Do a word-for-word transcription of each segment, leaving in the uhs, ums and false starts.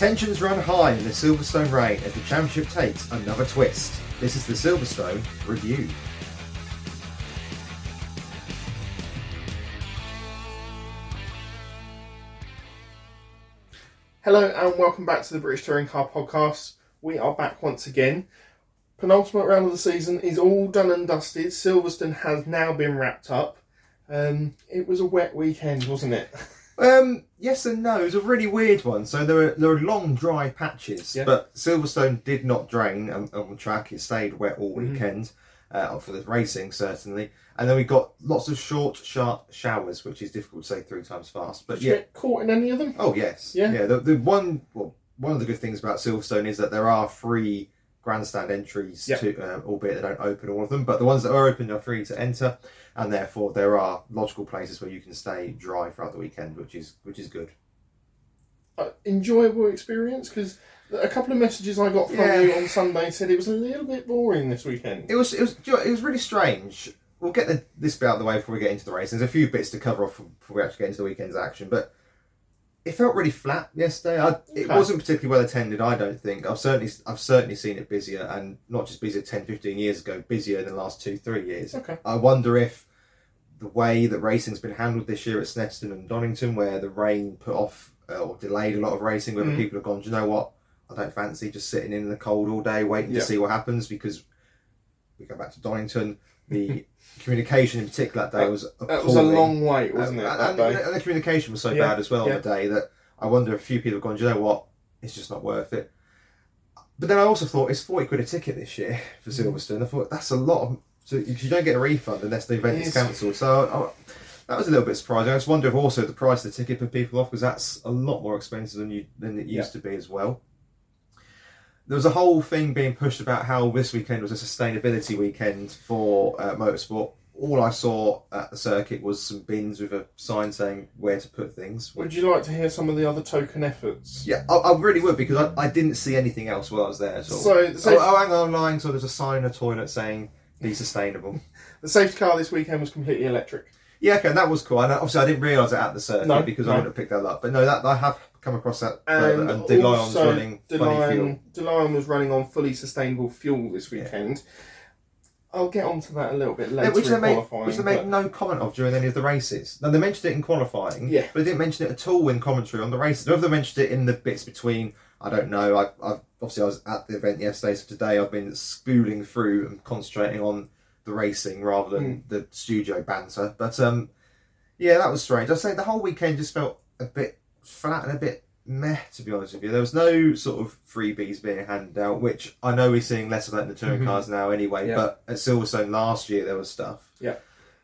Tensions run high in the Silverstone reign as the championship takes another twist. This is the Silverstone Review. Hello and welcome back to the British Touring Car Podcast. We are back once again. Penultimate round of the season is all done and dusted. Silverstone has now been wrapped up. Um, it was a wet weekend, wasn't it? Um, yes and no. It was a really weird one. So there were there were long dry patches, yeah. but Silverstone did not drain on, on the track. It stayed wet all weekend mm-hmm. uh, for the racing certainly. And then we got lots of short, sharp showers, which is difficult to say three times fast. But Did yeah, you get caught in any of them? Oh yes, yeah. Yeah. The, the one well, one of the good things about Silverstone is that there are free grandstand entries, yep. to, uh, albeit they don't open all of them, but the ones that are open are free to enter, and therefore there are logical places where you can stay dry throughout the weekend, which is which is good. Uh, enjoyable experience, because a couple of messages I got from yeah. you on Sunday said it was a little bit boring this weekend. It was it was it was really strange. We'll get the, this bit out of the way before we get into the race. There's a few bits to cover off before we actually get into the weekend's action, but it felt really flat yesterday. I, it okay. wasn't particularly well attended, I don't think. I've certainly I've certainly seen it busier, and not just busier ten, fifteen years ago, busier in the last two, three years. Okay. I wonder if the way that racing's been handled this year at Snetterton and Donington, where the rain put off uh, or delayed a lot of racing, whether mm. people have gone, do you know what, I don't fancy just sitting in the cold all day waiting yeah. to see what happens, because we go back to Donington, the communication in particular that day was appalling. That was a long wait, wasn't um, it, and, that and, day? and the communication was so yeah. bad as well yeah. on the day that I wonder if a few people have gone, do you know what, it's just not worth it. But then I also thought, it's forty quid a ticket this year for mm. Silverstone. I thought, that's a lot of... So you don't get a refund unless the event is cancelled. So I, that was a little bit surprising. I just wonder if also the price of the ticket put people off, because that's a lot more expensive than you than it used yeah. to be as well. There was a whole thing being pushed about how this weekend was a sustainability weekend for uh, motorsport. All I saw at the circuit was some bins with a sign saying where to put things. Would you like to hear some of the other token efforts? Yeah, I, I really would, because I, I didn't see anything else while I was there at all. So, so oh, oh, hang on, I'm lying. So there's a sign in a toilet saying be sustainable. The safety car this weekend was completely electric. Yeah, okay, that was cool. And obviously I didn't realise it at the circuit no, because no. I wouldn't have picked that up. But no, that I have come across that and further. And De Lion's running De funny Lion, fuel. De Lion was running on fully sustainable fuel this weekend. Yeah. I'll get onto that a little bit later. Yeah, which, in they made, qualifying, which they made no comment of during any of the races. Now, they mentioned it in qualifying, yeah. but they didn't mention it at all in commentary on the races. Whether they mentioned it in the bits between, I don't know. I, I've, obviously, I was at the event yesterday, so today I've been spooling through and concentrating on the racing rather than mm. the studio banter. But um, yeah, that was strange. I'd say the whole weekend just felt a bit flat and a bit meh, to be honest with you. There was no sort of freebies being handed out, which I know we're seeing less of that in the touring mm-hmm. cars now anyway, yeah. but at Silverstone last year there was stuff. Yeah.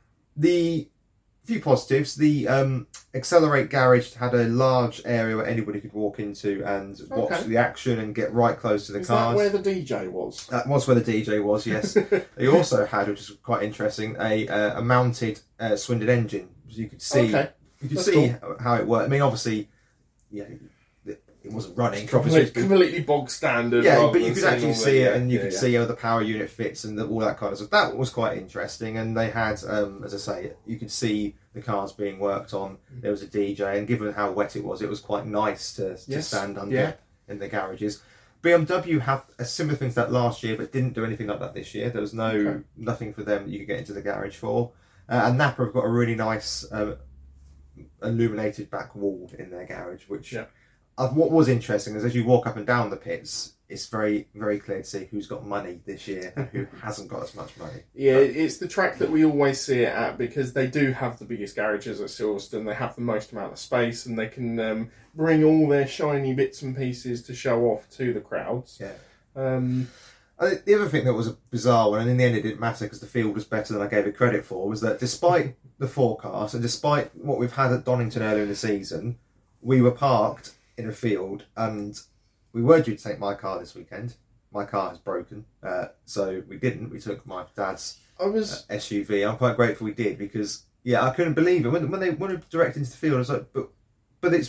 The few positives, the um, Accelerate Garage had a large area where anybody could walk into and watch okay. the action and get right close to the Is cars. Is that where the D J was? That was where the D J was, yes. They also had, which is quite interesting, a, uh, a mounted uh, Swindon engine. So you could see, okay. you could That's see cool. how it worked. I mean, obviously, yeah, it wasn't running. Completely, completely bog standard. Yeah, but you could actually see the, it, and you yeah, could yeah. see how the power unit fits and the, all that kind of stuff. That was quite interesting. And they had, um, as I say, you could see the cars being worked on. There was a D J, and given how wet it was, it was quite nice to, to yes. stand under yeah. in the garages. B M W had a similar thing to that last year, but didn't do anything like that this year. There was no okay. nothing for them that you could get into the garage for. Uh, and Napa have got a really nice uh, illuminated back wall in their garage, which. Yeah. Uh, what was interesting is as you walk up and down the pits, it's very, very clear to see who's got money this year and who hasn't got as much money. Yeah, but it's the track that we always see it at, because they do have the biggest garages at Silverstone. They have the most amount of space, and they can um, bring all their shiny bits and pieces to show off to the crowds. Yeah. Um, I think the other thing that was a bizarre one, and in the end it didn't matter because the field was better than I gave it credit for, was that despite the forecast and despite what we've had at Donington earlier in the season, we were parked in a field, and we were due to take my car this weekend. My car is broken, uh, so we didn't. We took my dad's I was... uh, S U V. I'm quite grateful we did, because yeah, I couldn't believe it when when they when we directed into the field. I was like, but but it's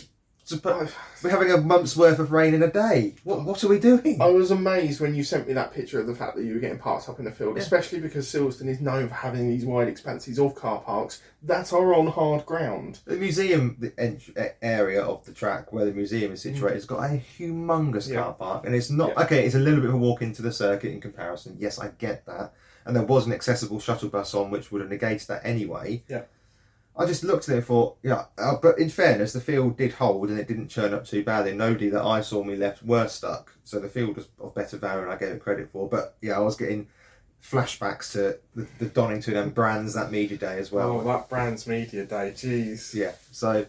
But we're having a month's worth of rain in a day. What what are we doing? I was amazed when you sent me that picture of the fact that you were getting parked up in the field, yeah. especially because Silverstone is known for having these wide expanses of car parks that are on hard ground. The museum the ent- area of the track where the museum is situated mm. has got a humongous yeah. car park, and it's not yeah. okay. It's a little bit of a walk into the circuit in comparison. Yes, I get that, and there was an accessible shuttle bus on, which would have negated that anyway. Yeah. I just looked at it and thought, yeah, uh, but in fairness, the field did hold and it didn't churn up too badly. Nobody that I saw me left were stuck. So the field was of better value and I gave it credit for. But yeah, I was getting flashbacks to the, the Donington and Brands that media day as well. Oh, that Brands media day, jeez. Yeah, so...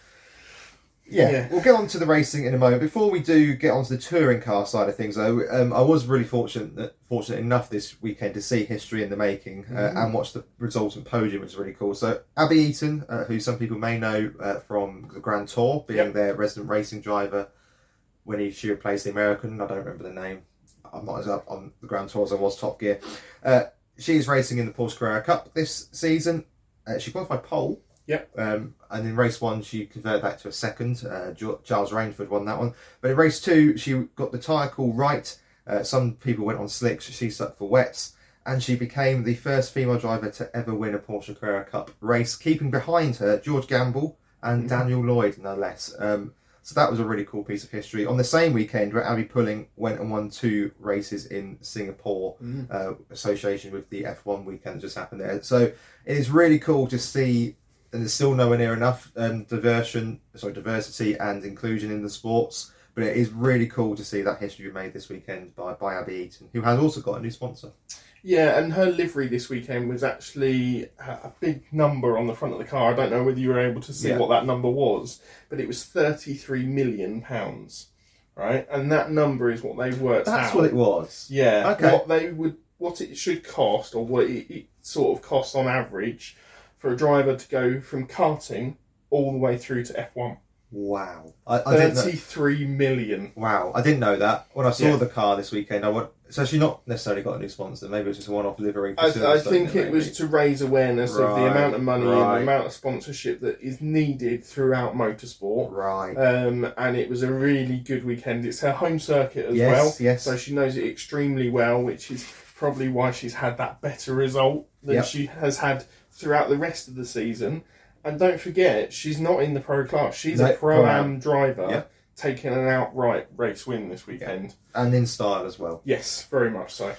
Yeah, yeah, we'll get on to the racing in a moment. Before we do get onto the touring car side of things, though, um, I was really fortunate fortunate enough this weekend to see history in the making uh, mm-hmm. and watch the resultant podium, which was really cool. So, Abby Eaton, uh, who some people may know uh, from the Grand Tour, being yep. their resident racing driver when he she replaced the American, I don't remember the name. I'm not as up on the Grand Tour as I was Top Gear. Uh, she's racing in the Porsche Carrera Cup this season. Uh, she qualified pole. Yep. Um, and in race one, she converted that to a second. Uh, Charles Rainford won that one. But in race two, she got the tyre call right. Uh, some people went on slicks. She stuck for wets. And she became the first female driver to ever win a Porsche Carrera Cup race, keeping behind her George Gamble and mm-hmm. Daniel Lloyd, no less. Um, so that was a really cool piece of history. On the same weekend, where Abby Pulling went and won two races in Singapore, mm-hmm. uh, association with the F one weekend that just happened there. So it is really cool to see... And there's still nowhere near enough um, diversion, sorry, diversity and inclusion in the sports. But it is really cool to see that history made this weekend by, by Abby Eaton, who has also got a new sponsor. Yeah, and her livery this weekend was actually a big number on the front of the car. I don't know whether you were able to see yeah. what that number was, but it was thirty-three million pounds, right? And that number is what they've worked That's out. That's what it was. Yeah. Okay. What they would, what it should cost, or what it, it sort of costs on average, for a driver to go from karting all the way through to F one. Wow. I, I thirty-three million. Wow. I didn't know that. When I saw yeah. the car this weekend, I went, so she's not necessarily got a new sponsor. Maybe it's just a one-off livery. For I, I think it, it was to raise awareness right, of the amount of money right. and the amount of sponsorship that is needed throughout motorsport. Right. Um, and it was a really good weekend. It's her home circuit as yes, well. Yes. So she knows it extremely well, which is probably why she's had that better result than yep. she has had throughout the rest of the season. And don't forget, she's not in the pro class. She's no, a pro-am driver yep. taking an outright race win this weekend. Yep. And in style as well. Yes, very much so.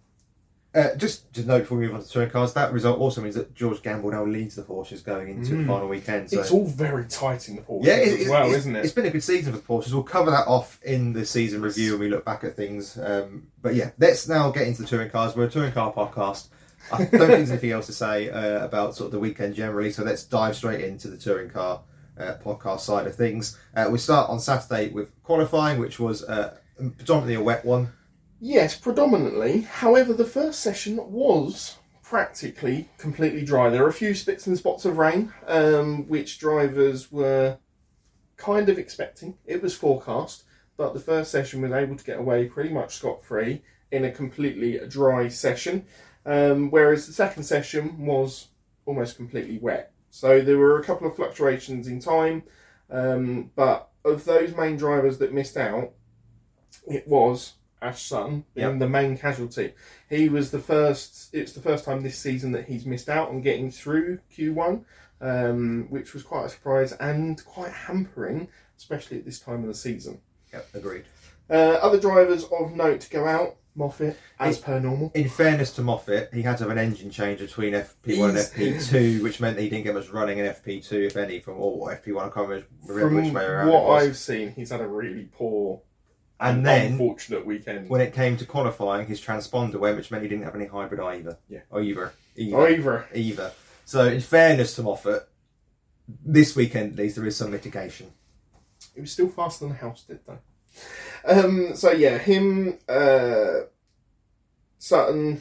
Uh, just to note before we move on to touring cars, that result also means that George Gamble now leads the Porsches going into mm. the final weekend. So. It's all very tight in the Porsches yeah, it, as well, it's, isn't it? It's been a good season for the Porsches. We'll cover that off in the season review when we look back at things. Um, but yeah, let's now get into the touring cars. We're a touring car podcast. I don't think there's anything else to say uh, about sort of the weekend generally, so let's dive straight into the touring car uh, podcast side of things. Uh, we start on Saturday with qualifying, which was uh, predominantly a wet one. Yes, predominantly. However, the first session was practically completely dry. There were a few spits and spots of rain, um, which drivers were kind of expecting. It was forecast, but the first session was able to get away pretty much scot-free in a completely dry session. Um, whereas the second session was almost completely wet. So there were a couple of fluctuations in time, um, but of those main drivers that missed out, it was Ash Sutton being yep. the main casualty. He was the first, it's the first time this season that he's missed out on getting through Q one, um, which was quite a surprise and quite hampering, especially at this time of the season. Yep, agreed. Uh, other drivers of note to go out, Moffat, as in, per normal. In fairness to Moffat, he had to have an engine change between F P one He's, and F P two, which meant that he didn't get much running in F P two, if any, from or F P one. I can't remember from which way around. What I've seen, he's had a really poor and, and then, unfortunate weekend. When it came to qualifying, his transponder went, which meant he didn't have any hybrid either. Yeah. Or either. Either. Or either. Either. So, in fairness to Moffat, this weekend at least there is some mitigation. It was still faster than the house did, though. Um, so, yeah, him... Uh, Sutton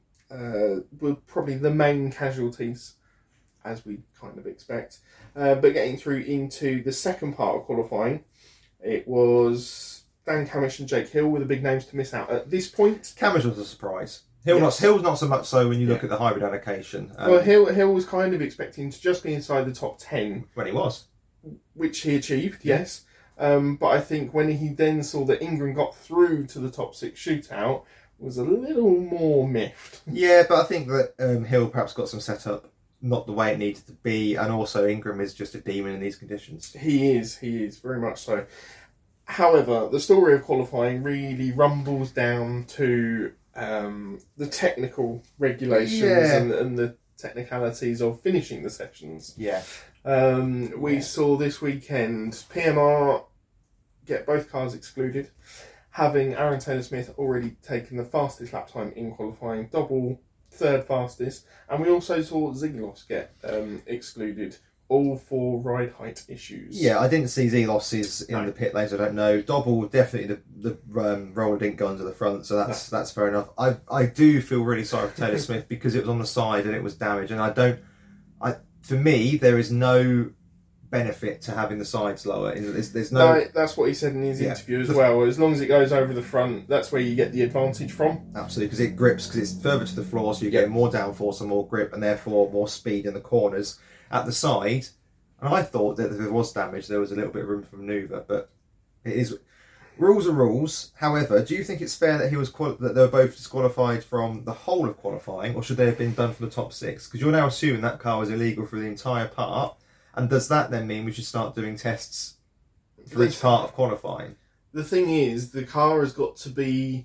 uh, were probably the main casualties, as we kind of expect. Uh, but getting through into the second part of qualifying, it was Dan Camish and Jake Hill were the big names to miss out. At this point... Camish was a surprise. Hill yes. not, Hill's not so much so when you look yeah. at the hybrid allocation. Um, well, Hill, Hill was kind of expecting to just be inside the top ten. When he was. Which he achieved, yes. Um, but I think when he then saw that Ingram got through to the top six shootout, was a little more miffed. Yeah, but I think that um, Hill perhaps got some setup not the way it needed to be, and also Ingram is just a demon in these conditions. He is, he is, very much so. However, the story of qualifying really rumbles down to um, the technical regulations Yeah. and, and the technicalities of finishing the sessions. Yeah. Um, we Yeah. saw this weekend P M R get both cars excluded, having Aaron Taylor-Smith already taken the fastest lap time in qualifying, double third fastest, and we also saw Zelos get um, excluded, all for ride height issues. Yeah, I didn't see Zelos's in No. the pit lanes. I don't know. Dobble, definitely the the um, roller didn't go under the front, so that's that's fair enough. I I do feel really sorry for Taylor Smith because it was on the side and it was damaged, and I don't. I for me there is no benefit to having the sides lower. There's, there's no. No, that's what he said in his Yeah. interview as well. As long as it goes over the front, that's where you get the advantage from. Absolutely, because it grips, because it's further to the floor, so you're getting more downforce and more grip, and therefore more speed in the corners. At the side, and I thought that if there was damage, there was a little bit of room for manoeuvre, but it is rules are rules. However, do you think it's fair that he was quali- that they were both disqualified from the whole of qualifying, or should they have been done from the top six? Because you're now assuming that car was illegal for the entire part, and does that then mean we should start doing tests for each part of qualifying? The thing is, the car has got to be.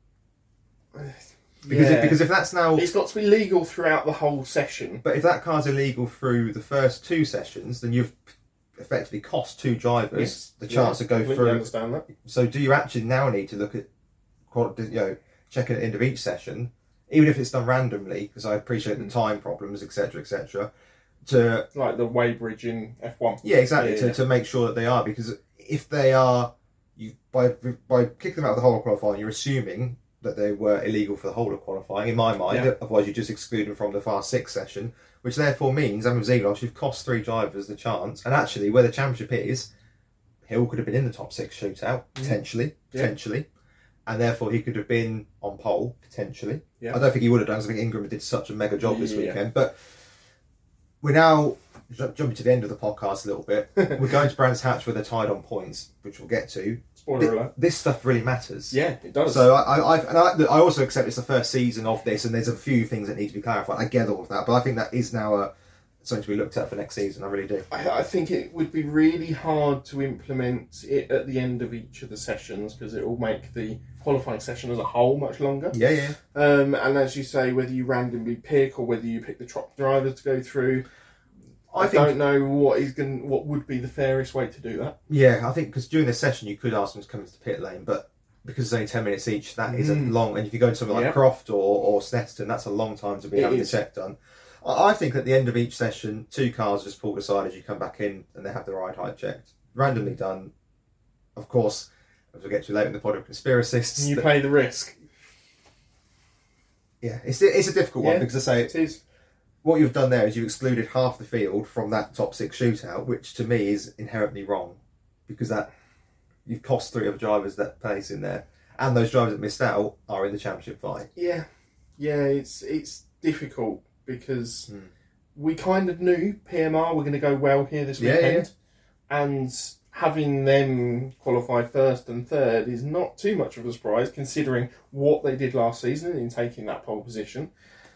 Because Yeah. if, because if that's now. It's got to be legal throughout the whole session. But if that car's illegal through the first two sessions, then you've effectively cost two drivers Yes. the chance Yeah, to go completely through. understand that. So do you actually now need to look at, qual- you know, checking at the end of each session, even if it's done randomly, because I appreciate the time problems, et cetera, et cetera, to Like the Weybridge in F one. yeah, exactly, Yeah, to, yeah. to make sure that they are, because if they are, you by by kicking them out of the whole of qualifying, you're assuming that they were illegal for the whole of qualifying, in my mind. Yeah. Otherwise, you just exclude them from the fast six session, which therefore means, and with Zelos, you've cost three drivers the chance. And actually, where the championship is, Hill could have been in the top six shootout, potentially, Yeah. potentially. And therefore, he could have been on pole, potentially. Yeah. I don't think he would have done, because I think Ingram did such a mega job this Yeah. weekend. But we're now ju- jumping to the end of the podcast a little bit. We're going to Brands Hatch where they're tied on points, which we'll get to. Spoiler Th- alert. This stuff really matters. Yeah, it does. So I, I, I've, and I, I also accept it's the first season of this, and there's a few things that need to be clarified. I get all of that, but I think that is now a, something to be looked at for next season. I really do. I, I think it would be really hard to implement it at the end of each of the sessions because it will make the qualifying session as a whole much longer. Yeah, yeah. Um, and as you say, whether you randomly pick or whether you pick the top driver to go through, I, I think, don't know what is going, what would be the fairest way to do that. yeah, I think because during this session you could ask them to come into the pit lane, but because it's only ten minutes each, that is a Mm. long. And if you go to something like Yeah. Croft or or Snetterton, that's a long time to be It having is. the check done. I, I think at the end of each session, two cars are just pulled aside as you come back in, and they have the ride height checked, randomly done. Of course, as we'll get to later in the pod of conspiracists. You that- play the risk. yeah, it's it's a difficult one Yeah. because I say It is. what you've done there is you've excluded half the field from that top six shootout, which to me is inherently wrong, because that you've cost three other drivers that place in there, and those drivers that missed out are in the championship fight. Yeah, yeah. It's it's difficult because Hmm. we kind of knew P M R were going to go well here this Yeah, weekend, and having them qualify first and third is not too much of a surprise considering what they did last season in taking that pole position.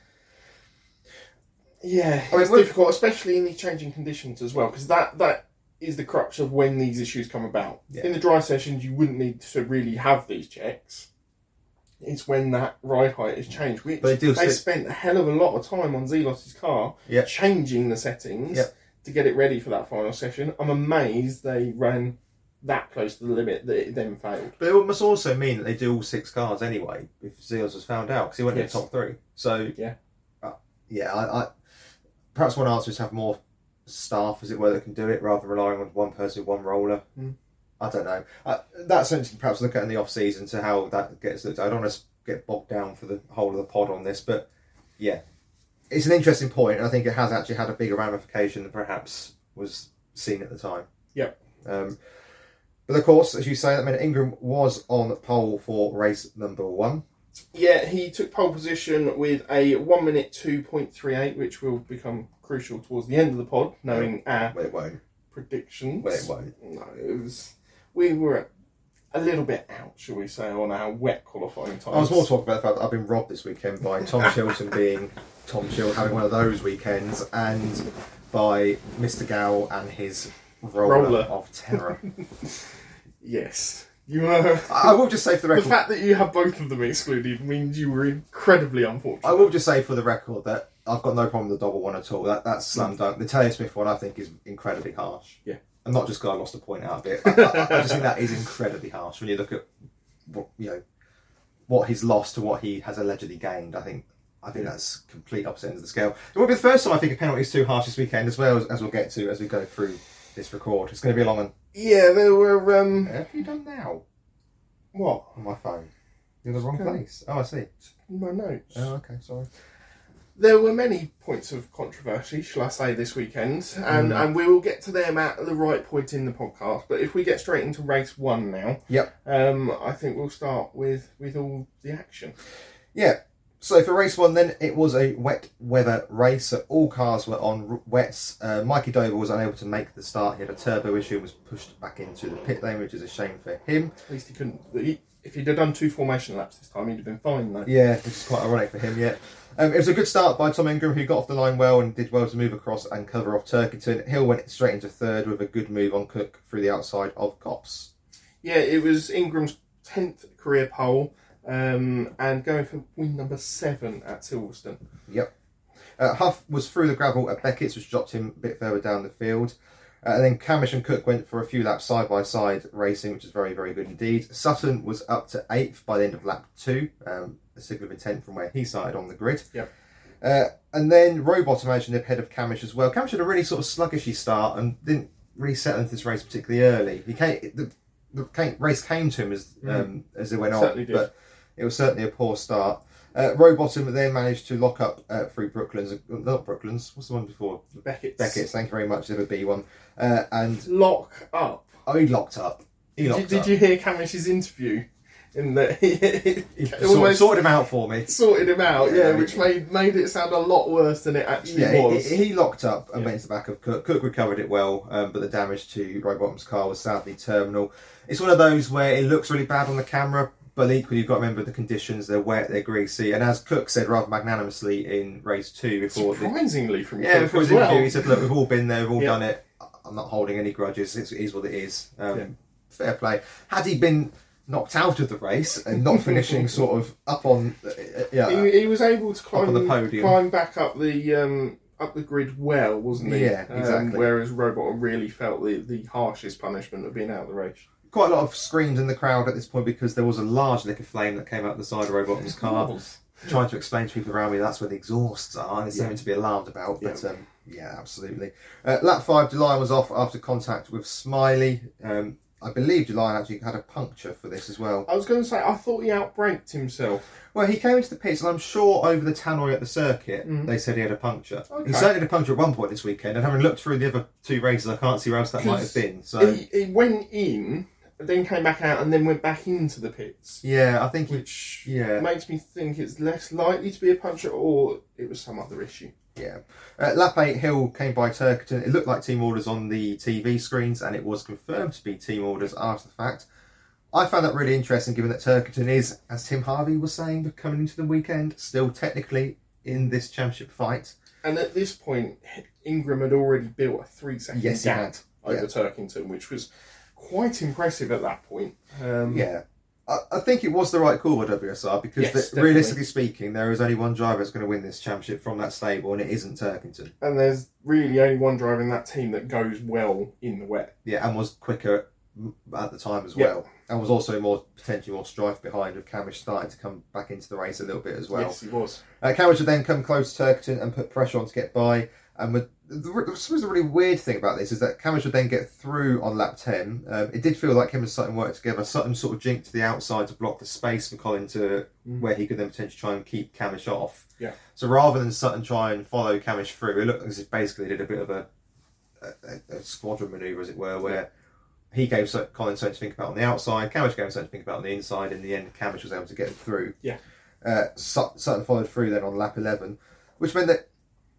Yeah, I mean, it's we're- difficult, especially in these changing conditions as well, because that, that is the crux of when these issues come about. Yeah. In the dry sessions, you wouldn't need to really have these checks. It's when that ride height is changed, which But they do they still- spent a hell of a lot of time on Zelos's car, Yeah. changing the settings Yeah. to get it ready for that final session. I'm amazed they ran that close to the limit that it then failed. But it must also mean that they do all six cars anyway, if Zeos was found out, because he went Yes. in the top three. So, Yeah. uh, yeah, I, I perhaps one answer is to have more staff, as it were, that can do it, rather than relying on one person with one roller. Mm. I don't know. Uh, that's something to perhaps look at in the off season to how that gets looked at. I don't want to get bogged down for the whole of the pod on this, but yeah, it's an interesting point, and I think it has actually had a bigger ramification than perhaps was seen at the time. Yep. Um, but of course, as you say, that meant Ingram was on pole for race number one. Yeah, he took pole position with a one minute two point three eight, which will become crucial towards the end of the pod, knowing our Well, it won't. predictions. Well, it won't. No, it was we were a little bit out, shall we say, on our wet qualifying times. I was more talking about the fact that I've been robbed this weekend by Tom Chilton being Tom Chilton, having one of those weekends, and by Mister Gow and his roller, Roller. of terror. Yes. You were... I will just say for the The record... fact that you have both of them excluded means you were incredibly unfortunate. I will just say for the record that I've got no problem with the double one at all. That That's slam dunk. The Taylor Smith one I think is incredibly harsh. Yeah. And not just because I lost a point out of it. I, I, I just think that is incredibly harsh when you look at what, you know, what he's lost to what he has allegedly gained. I think I think that's complete opposite ends of the scale. It will be the first time I think a penalty is too harsh this weekend as well, as, as we'll get to as we go through this record. It's going to be a long one. Yeah, there were... Um... What have you done now? What? On my phone. You're in the wrong place. Oh, I see. My notes. Oh, okay, sorry. There were many points of controversy, shall I say, this weekend, and, Mm. and we will get to them at the right point in the podcast. But if we get straight into race one now, Yep. um, I think we'll start with, with all the action. Yeah. So for race one, then it was a wet weather race. So all cars were on r- wets. Uh, Mikey Dover was unable to make the start. He had a turbo issue and was pushed back into the pit lane, which is a shame for him. At least he couldn't. He, if he'd have done two formation laps this time, he'd have been fine, though. Yeah, which is quite ironic for him. Yeah. Um, it was a good start by Tom Ingram, who got off the line well and did well to move across and cover off Turkington. Hill went straight into third with a good move on Cook through the outside of Copse. Yeah, it was Ingram's tenth career pole. Um, and going for win number seven at Silverstone. Yep. Uh, Huff was through the gravel at Beckett's, which dropped him a bit further down the field. Uh, and then Camish and Cook went for a few laps side by side racing, which is very, very good indeed. Sutton was up to eighth by the end of lap two, um, a signal of intent from where he started on the grid. Yep. Uh, and then Rowbottom managed to nip ahead of Camish as well. Camish had a really sort of sluggishy start and didn't really settle into this race particularly early. He came, the, the came, race came to him as um, mm. as it went on, Certainly did. But it was certainly a poor start. Uh, Rowbottom then managed to lock up uh, through Brooklands, not Brooklands, what's the one before? Beckett's. Beckett's, thank you very much, there would be one. Uh, and Lock up. Oh, he locked up. He Did, locked you, did up. you hear Camish's interview? In the he, He it sort, almost sorted him out for me. sorted him out, yeah, Yeah, which he- made made it sound a lot worse than it actually Yeah, was. he, he locked up and Yeah. went into the back of Cook. Cook recovered it well, um, but the damage to Rowbottom's car was sadly terminal. It's one of those where it looks really bad on the camera, but equally you've got to remember the conditions. They're wet, they're greasy, and as Cook said rather magnanimously in race two before the, Surprisingly from yeah Cook before as his interview, well. he said, "Look, we've all been there, we've all Yeah. done it. I'm not holding any grudges. It's, it is what it is." Um, Yeah. Fair play. Had he been knocked out of the race and not finishing sort of up on, uh, yeah, He, he was able to on climb the podium. climb back up the um, up the grid well, wasn't he? Yeah, Um, exactly. whereas Rowbottom really felt the, the harshest punishment of being out of the race. quite a lot of screams in the crowd at this point because there was a large lick of flame that came out the side of Rowbottom's car. Trying to explain to people around me that's where the exhausts are, and it's Yeah. something to be alarmed about. But Yeah. um, yeah, absolutely. Uh, lap five, Delian was off after contact with Smiley. Um, I believe Delian actually had a puncture for this as well. I was going to say, I thought he outbraked himself. Well, he came into the pits, and I'm sure over the tannoy at the circuit, Mm. they said he had a puncture. Okay. He certainly had a puncture at one point this weekend, and having looked through the other two races, I can't see where else that might have been. So He, he went in, then came back out, and then went back into the pits. yeah, I think he, Which yeah. makes me think it's less likely to be a puncture, or it was some other issue. Yeah. Uh, lap eight, Hill came by Turkerton. It looked like team orders on the T V screens, and it was confirmed to be team orders after the fact. I found that really interesting, given that Turkerton is, as Tim Harvey was saying, coming into the weekend, still technically in this championship fight. And at this point, Ingram had already built a three-second Yes, he gap had. over Yeah. Turkington, which was quite impressive at that point. Um, Yeah. I, I think it was the right call by W S R, because Yes, the, definitely. realistically speaking, there is only one driver that's going to win this championship from that stable, and it isn't Turkington. And there's really only one driver in that team that goes well in the wet. Yeah, and was quicker at the time as Yeah. well. And was also more potentially more strife behind, with Camish starting to come back into the race a little bit as well. Yes, he was. Uh, Camish would then come close to Turkerton and put pressure on to get by. And with, the, I suppose the really weird thing about this is that Camish would then get through on lap ten. Um, it did feel like him and Sutton worked together. Sutton sort of jinked to the outside to block the space for Colin to Mm. where he could then potentially try and keep Camish off. Yeah. So rather than Sutton try and follow Camish through, it looked as if basically they did a bit of a, a, a squadron manoeuvre, as it were, where he gave Sut- Colin something to think about on the outside, Camish gave him something to think about on the inside. In the end, Camish was able to get through. Yeah. Uh, Sut- Sutton followed through then on lap eleven, which meant that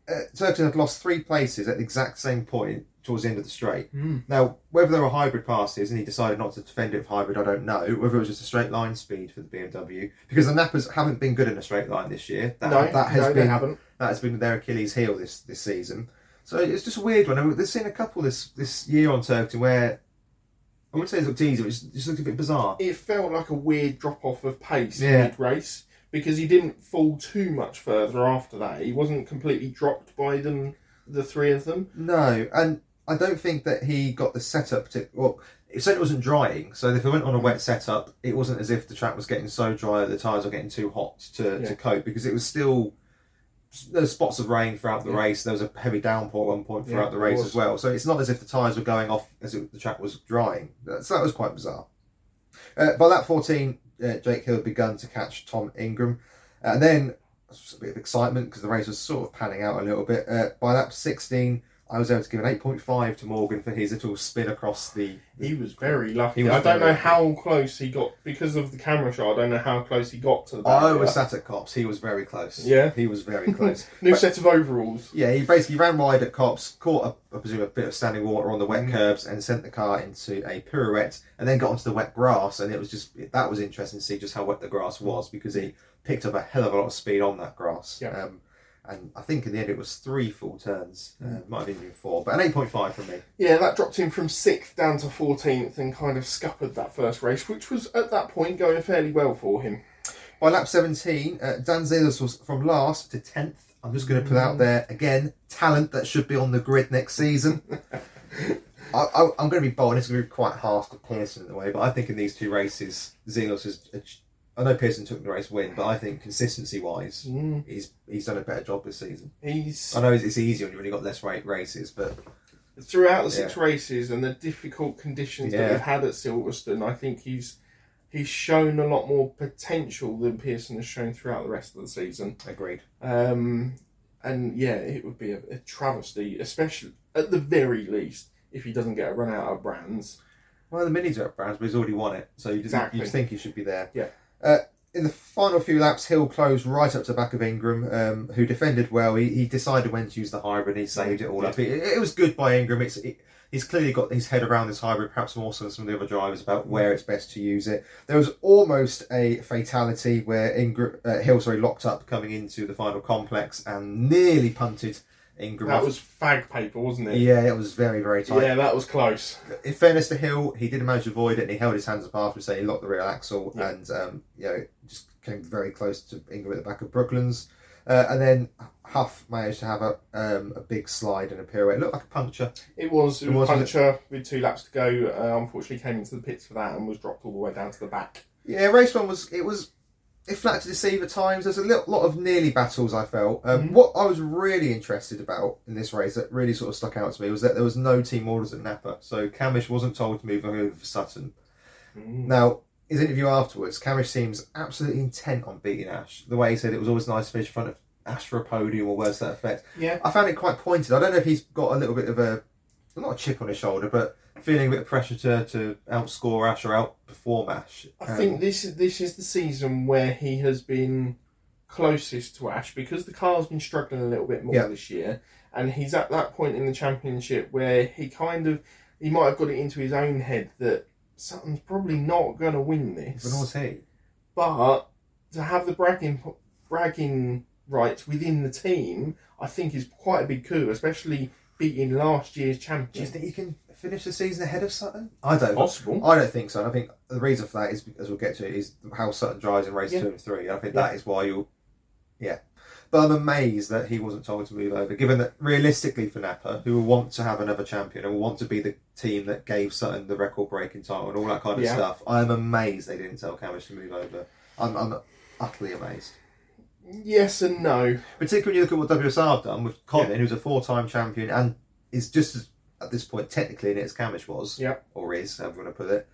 uh, Turkington had lost three places at the exact same point towards the end of the straight. Mm. Now, whether there were hybrid passes and he decided not to defend it with hybrid, I don't know. Whether it was just a straight line speed for the B M W, because the Nappers haven't been good in a straight line this year. That, no, that has no, been they haven't. that has been their Achilles heel this, this season. So it's just a weird one. I mean, they've seen a couple this this year on Turkington where I wouldn't say it looked easy, but it just looked a bit bizarre. It felt like a weird drop off of pace Yeah. mid-race because he didn't fall too much further after that. He wasn't completely dropped by them, the three of them. No, and I don't think that he got the setup to. Well, it said it wasn't drying, so if it went on a wet setup, it wasn't as if the track was getting so dry that the tyres were getting too hot to, Yeah. to cope, because it was still. There were spots of rain throughout the Yeah. race. There was a heavy downpour at one point throughout Yeah, the it race was. as well. So it's not as if the tyres were going off as it, the track was drying. So that was quite bizarre. Uh, by lap fourteen, uh, Jake Hill had begun to catch Tom Ingram. Uh, and then a bit of excitement because the race was sort of panning out a little bit. Uh, by lap sixteen, I was able to give an eight point five to Morgan for his little spin across the... He was very lucky. He was I don't very know how close he got, because of the camera shot, I don't know how close he got to the I barrier. was sat at Cops. He was very close. Yeah. He was very close. New But- set of overalls. Yeah, he basically ran wide at Cops, caught, a, I presume, a bit of standing water on the wet Mm. curbs and sent the car into a pirouette and then got onto the wet grass. And it was just, that was interesting to see just how wet the grass was, because he picked up a hell of a lot of speed on that grass. Yeah. Um, and I think in the end it was three full turns. Mm. Uh, might have even been four, but an eight point five from me. Yeah, that dropped him from sixth down to fourteenth and kind of scuppered that first race, which was at that point going fairly well for him. By lap seventeen, uh, Dan Zelos was from last to tenth. I'm just going to put out there, again, talent that should be on the grid next season. I, I, I'm going to be bold, and it's going to be quite harsh to Pearson in a way, but I think in these two races, Zelos has... I know Pearson took the race win, but I think consistency-wise, Mm. he's he's done a better job this season. He's I know it's easier when you've only got less ra- races, but throughout the six Yeah. races and the difficult conditions Yeah. that we've had at Silverstone, I think he's he's shown a lot more potential than Pearson has shown throughout the rest of the season. agreed. Um, and yeah, it would be a, a travesty, especially at the very least, if he doesn't get a run out of Brands. Well, the minis are at Browns, but he's already won it, so you just, Exactly. you think he should be there. Yeah. Uh, in the final few laps, Hill closed right up to the back of Ingram, um, who defended well. He, he decided when to use the hybrid. He saved it all up. It, it was good by Ingram. It's it, he's clearly got his head around this hybrid, perhaps more so than some of the other drivers, about where it's best to use it. There was almost a fatality where Ingram, uh, Hill sorry locked up coming into the final complex and nearly punted Ingram That off. was fag paper, wasn't it? Yeah, it was very very tight. Yeah, that was close. In fairness to Hill, he did manage to avoid it, and he held his hands up after, so he locked the rear axle, Yeah. and um, you know, just came very close to Ingram at the back of Brooklands. Uh, and then Huff managed to have a um, a big slide and a pirouette. It looked like a puncture. It was, it It was was, Puncher with two laps to go. Uh, unfortunately, came into the pits for that and was dropped all the way down to the back. Yeah, race one was it was it flat to deceive at times. There's a little, lot of nearly battles. I felt. Um, Mhm. What I was really interested about in this race that really sort of stuck out to me was that there was no team orders at Napa, so Camish wasn't told to move over for Sutton. Mm. Now, his interview afterwards, Camish seems absolutely intent on beating Ash. The way he said it was always nice to finish in front of Ash for a podium or words to that effect. Yeah, I found it quite pointed. I don't know if he's got a little bit of a, not a chip on his shoulder, but feeling a bit of pressure to, to outscore Ash or outperform Ash. I Um, think this is this is the season where he has been closest to Ash because the car's been struggling a little bit more Yeah. this year, and he's at that point in the championship where he kind of he might have got it into his own head that Sutton's probably not going to win this. But was he? But to have the bragging bragging rights within the team, I think is quite a big coup, especially beating last year's Do you champion. think he can finish the season ahead of Sutton? I don't. Possible. I don't think so. And I think the reason for that is, as we'll get to, is how Sutton drives in race Yeah. two and three. I think Yeah. that is why you'll, yeah. But I'm amazed that he wasn't told to move over, given that realistically for Napa, who will want to have another champion and will want to be the team that gave Sutton the record-breaking title and all that kind of Yeah. stuff, I'm amazed they didn't tell Camish to move over. I'm, I'm utterly amazed. Yes and no. Particularly when you look at what W S R have done with Colin, who's a four-time champion and is just as, at this point, technically in it as Camish was, Yeah. or is, however you want to put it.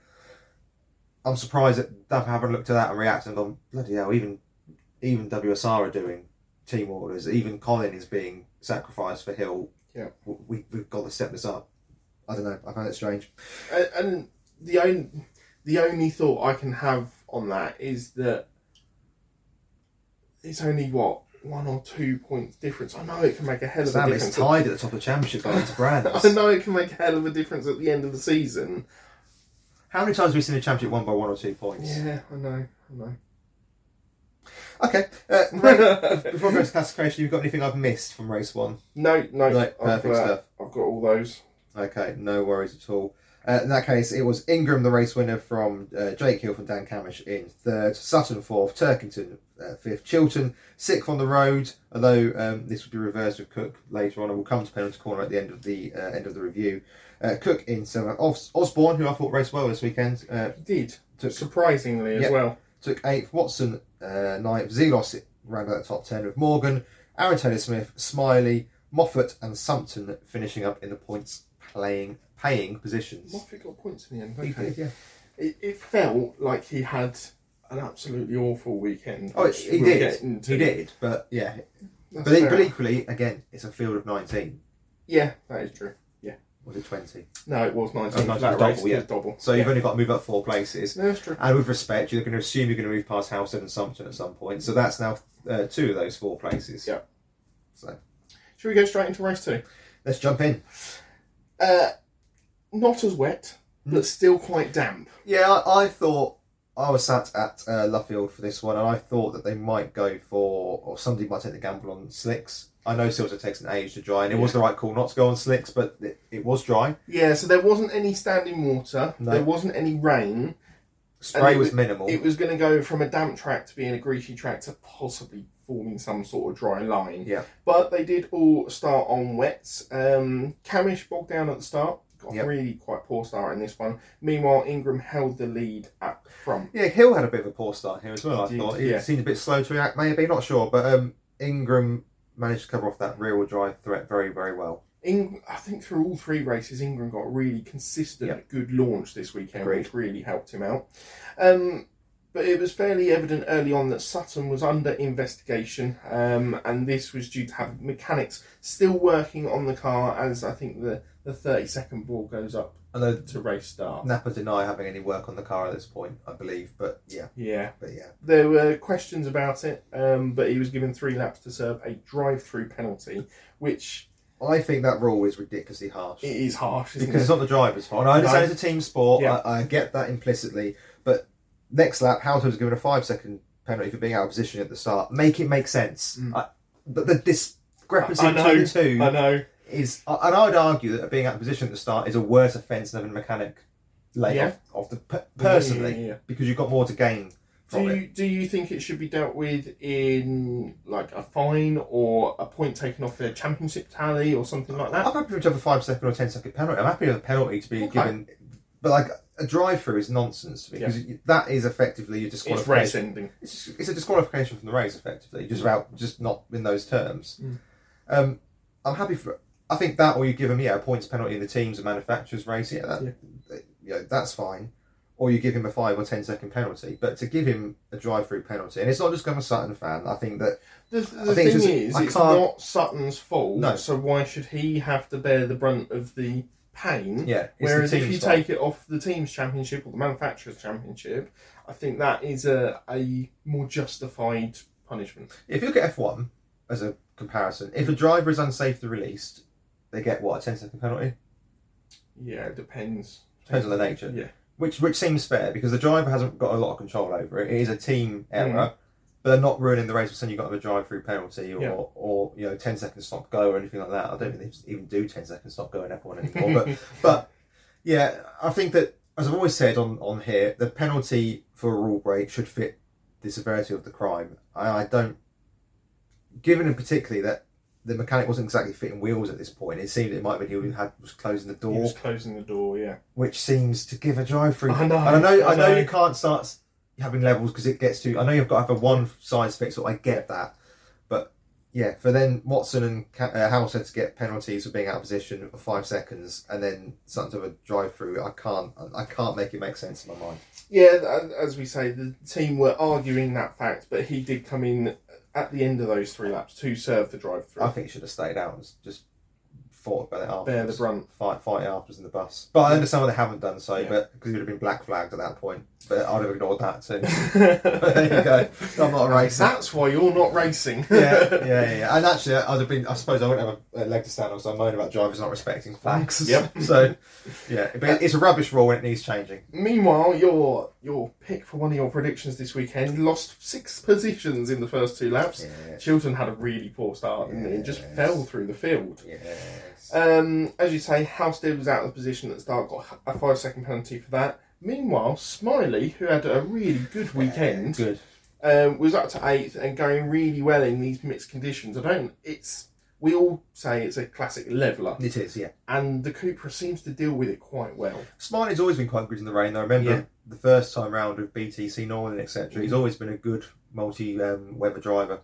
I'm surprised that Napa haven't looked at that and reacted and gone, bloody hell, even, even W S R are doing team orders, even Colin is being sacrificed for Hill. Yeah. We, we've got to step this up. I don't know, I found it strange. And, and the only the only thought I can have on that is that it's only what one or two points difference. I know it can make a hell of Sam, a it's difference. tied at the top of the championship by its brands. I know it can make a hell of a difference at the end of the season. How many times have we seen a championship won by one or two points? Yeah, I know, I know. Okay, uh, Ray, before I go to classification, you've got anything I've missed from race one? No, no, No, I've, perfect uh, stuff. I've got all those. Okay, no worries at all. Uh, in that case, it was Ingram, the race winner, from uh, Jake Hill from Dan Camish in third, Sutton fourth, Turkington uh, fifth, Chilton sixth on the road. Although um, this will be reversed with Cook later on, and we'll come to penalty corner at the end of the uh, end of the review. Uh, Cook in seventh, Os- Osborne, who I thought raced well this weekend, uh, He did, took surprisingly as Yep. well. took eighth. Watson uh, ninth, Zelos round out the top ten with Morgan, Aaron Taylor Smith, Smiley, Moffat, and Sumpton finishing up in the points playing paying positions. Moffat got points in the end. He Okay. did, yeah. It, it felt like he had an absolutely awful weekend. Oh, which he we'll did. get into. He did, but yeah. That's But, e- fair but enough. equally, again, it's a field of nineteen. Yeah, that is true. Yeah. Was it twenty? No, it was nineteen. Oh, nineteen, that double, race yeah. was double. So you've yeah. only got to move up four places. No, that's true. And with respect, you're going to assume you're going to move past Househead and Sumpton at some point. So that's now uh, two of those four places. Yeah. So Should we go straight into race two? let's jump in. Uh, not as wet, but still quite damp. Yeah, I, I thought I was sat at uh, Luffield for this one, and I thought that they might go for, or somebody might take the gamble on slicks. I know Silver takes an age to dry, and it was the right call not to go on slicks, but it, it was dry. Yeah, so there wasn't any standing water. No. There wasn't any rain. Spray And it was was- minimal. It was going to go from a damp track to being a greasy track to possibly forming some sort of dry line. Yeah. But they did all start on wets. Um, Camish bogged down at the start. Got Yep. a really quite poor start in this one. Meanwhile, Ingram held the lead at the front. Yeah, Hill had a bit of a poor start here as well, I He did, thought. He yeah. seemed a bit slow to react, maybe, not sure. But um, Ingram managed to cover off that rear-wheel drive threat very, very well. Ing- I think through all three races, Ingram got a really consistent, Yep. good launch this weekend, Agreed. which really helped him out. Um, but it was fairly evident early on that Sutton was under investigation, um, and this was due to have mechanics still working on the car as I think the, the thirty second ball goes up Although to race start. Napa deny having any work on the car at this point, I believe. But yeah, Yeah. but yeah. There were questions about it, um, but he was given three laps to serve a drive-through penalty, which I think that rule is ridiculously harsh. it is harsh, isn't Because it's it? not the driver's fault. And I understand No. it's a team sport. Yeah. I, I get that implicitly. But next lap, Houghton was given a five-second penalty for being out of position at the start. Make it make sense. Mm. I, but the discrepancy I know, between the two I know. is... And I would argue that being out of position at the start is a worse offence than having a mechanic lay Yeah. off, off the... per- Personally, Yeah, yeah, yeah. because you've got more to gain Do from it. you, do you think it should be dealt with in like a fine or a point taken off their championship tally or something like that? I'm happy to have a five-second or ten-second penalty. I'm happy with a penalty to be Okay. given... But, like, a drive-through is nonsense because that is effectively your It's disqualification. race ending. It's, it's a disqualification from the race, effectively, just about just not in those terms. Mm. Um, I'm happy for. I think that, or you give them yeah a points penalty in the teams and manufacturers race, yeah, that, Yeah. yeah, that's fine. Or you give him a five or ten second penalty, but to give him a drive-through penalty, and it's not just I'm a Sutton fan. I think that The, the I think thing it's just- is, I it's can't- not Sutton's fault, No. so why should he have to bear the brunt of the pain? yeah, it's Whereas the if team's you fault. take it off the team's championship or the manufacturer's championship, I think that is a, a more justified punishment. If you look at F one as a comparison, if a driver is unsafely released, they get what a ten second penalty. Yeah, it depends. Depends on the nature. Yeah. Which which seems fair because the driver hasn't got a lot of control over it. It is a team error, but they're not ruining the race for saying you've got to have a drive-through penalty or, Yeah. or you know ten seconds stop go or anything like that. I don't think they even do ten seconds stop go in F one anymore. but but yeah, I think that as I've always said on, on here, the penalty for a rule break should fit the severity of the crime. I, I don't, given in particularly that the mechanic wasn't exactly fitting wheels at this point. It seemed it might have been he had was closing the He door, was closing the door, yeah. which seems to give a drive-through. I know, And I know, I I know, know. you can't start having levels because it gets to. I know you've got to have a one size fits all. I get that, but yeah, for then Watson and Ca- uh, Househead to get penalties for being out of position for five seconds, and then something to have a drive-through, I can't, I can't make it make sense in my mind. Yeah, as we say, the team were arguing that fact, but he did come in at the end of those three laps to serve the drive-through. I think he should have stayed out and just fought about it afterwards. Bear the brunt. Fight, fight it afterwards in the bus. But I understand why they haven't done so, Yeah. but because he would have been black flagged at that point. but I'd have ignored that too. There you go. I'm not a racer. That's why you're not racing. yeah, yeah, yeah, yeah. And actually, I'd have been. I suppose I wouldn't have a, a leg to stand on, so I moan about drivers not respecting flags. Yep. So, yeah, but it's a rubbish rule and it needs changing. Meanwhile, your your pick for one of your predictions this weekend lost six positions in the first two laps. Yes. Chilton had a really poor start and it just Yes. fell through the field. Yes. Um, as you say, Halstead was out of the position at the start, got a five second penalty for that. Meanwhile, Smiley, who had a really good weekend, Good. um, was up to eighth and going really well in these mixed conditions. I don't. It's we all say it's a classic leveller, It is, yeah. and the Cupra seems to deal with it quite well. Smiley's always been quite good in the rain, though. I remember Yeah. the first time round with B T C Northern, et cetera. He's always been a good multi-weather driver.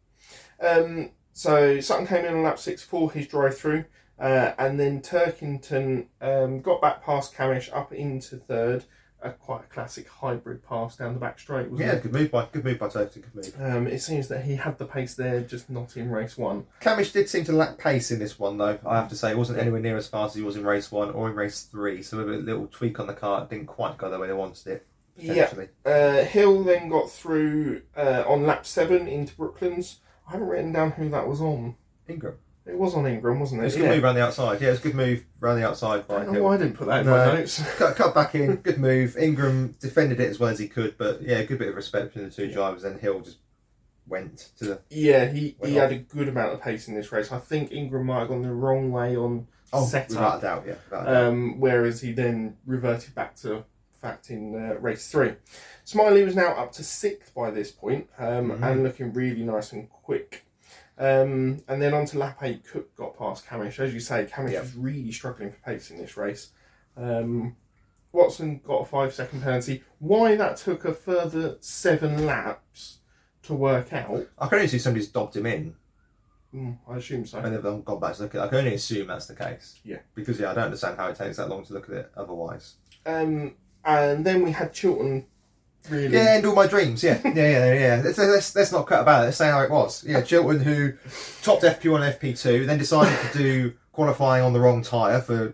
Um, so Sutton came in on lap six for his drive-through, uh, and then Turkington um, got back past Camish up into third. A quite a classic hybrid pass down the back straight, wasn't Yeah, it? good move by good move by Turkington. Good move. Um, it seems that he had the pace there, just not in race one. Camish did seem to lack pace in this one, though. I have to say, it wasn't anywhere near as fast as he was in race one or in race three. So with a little tweak on the car, it didn't quite go the way they wanted it. Potentially. Uh, Hill then got through uh, on lap seven into Brooklands. I haven't written down who that was on. Ingram. It was on Ingram, wasn't It it? was a good move around the outside. Yeah, it was a good move around the outside I by don't know Hill. why I didn't put that in No. my notes. Cut, cut back in, good move. Ingram defended it as well as he could, but yeah, a good bit of respect between the two drivers. And Hill just went to the. Yeah, he, Went he off. had a good amount of pace in this race. I think Ingram might have gone the wrong way on Oh, without a setup, doubt, yeah. Without a doubt. um, whereas he then reverted back to fact in uh, race three. Smiley was now up to sixth by this point, um, Mhm. and looking really nice and quick. Um, and then on to lap eight, Cook got past Camish. As you say, Camish Yep. was really struggling for pace in this race. Um, Watson got a five second penalty. Why that took a further seven laps to work out, I can only see somebody's dobbed him in. mm, I assume so. And they've gone back to look at it. I can only assume that's the case. Yeah. Because, yeah, I don't understand how it takes that long to look at it otherwise. Um, and then we had Chilton really. Yeah, and all my dreams, yeah. Yeah, yeah, yeah. Let's, let's, let's not cut about it. Let's say how it was. Yeah, Chilton, who topped F P one and F P two, then decided to do qualifying on the wrong tyre for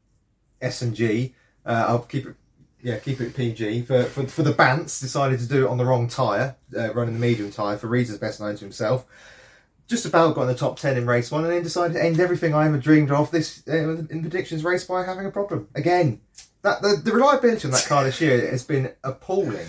S and G. Uh, I'll keep it, yeah, keep it P G. For, for, for the Bants, decided to do it on the wrong tyre, uh, running the medium tyre for reasons best known to himself. Just about got in the top ten in race one, and then decided to end everything I ever dreamed of this uh, in predictions race by having a problem again. That the, the reliability on that car this year has been appalling.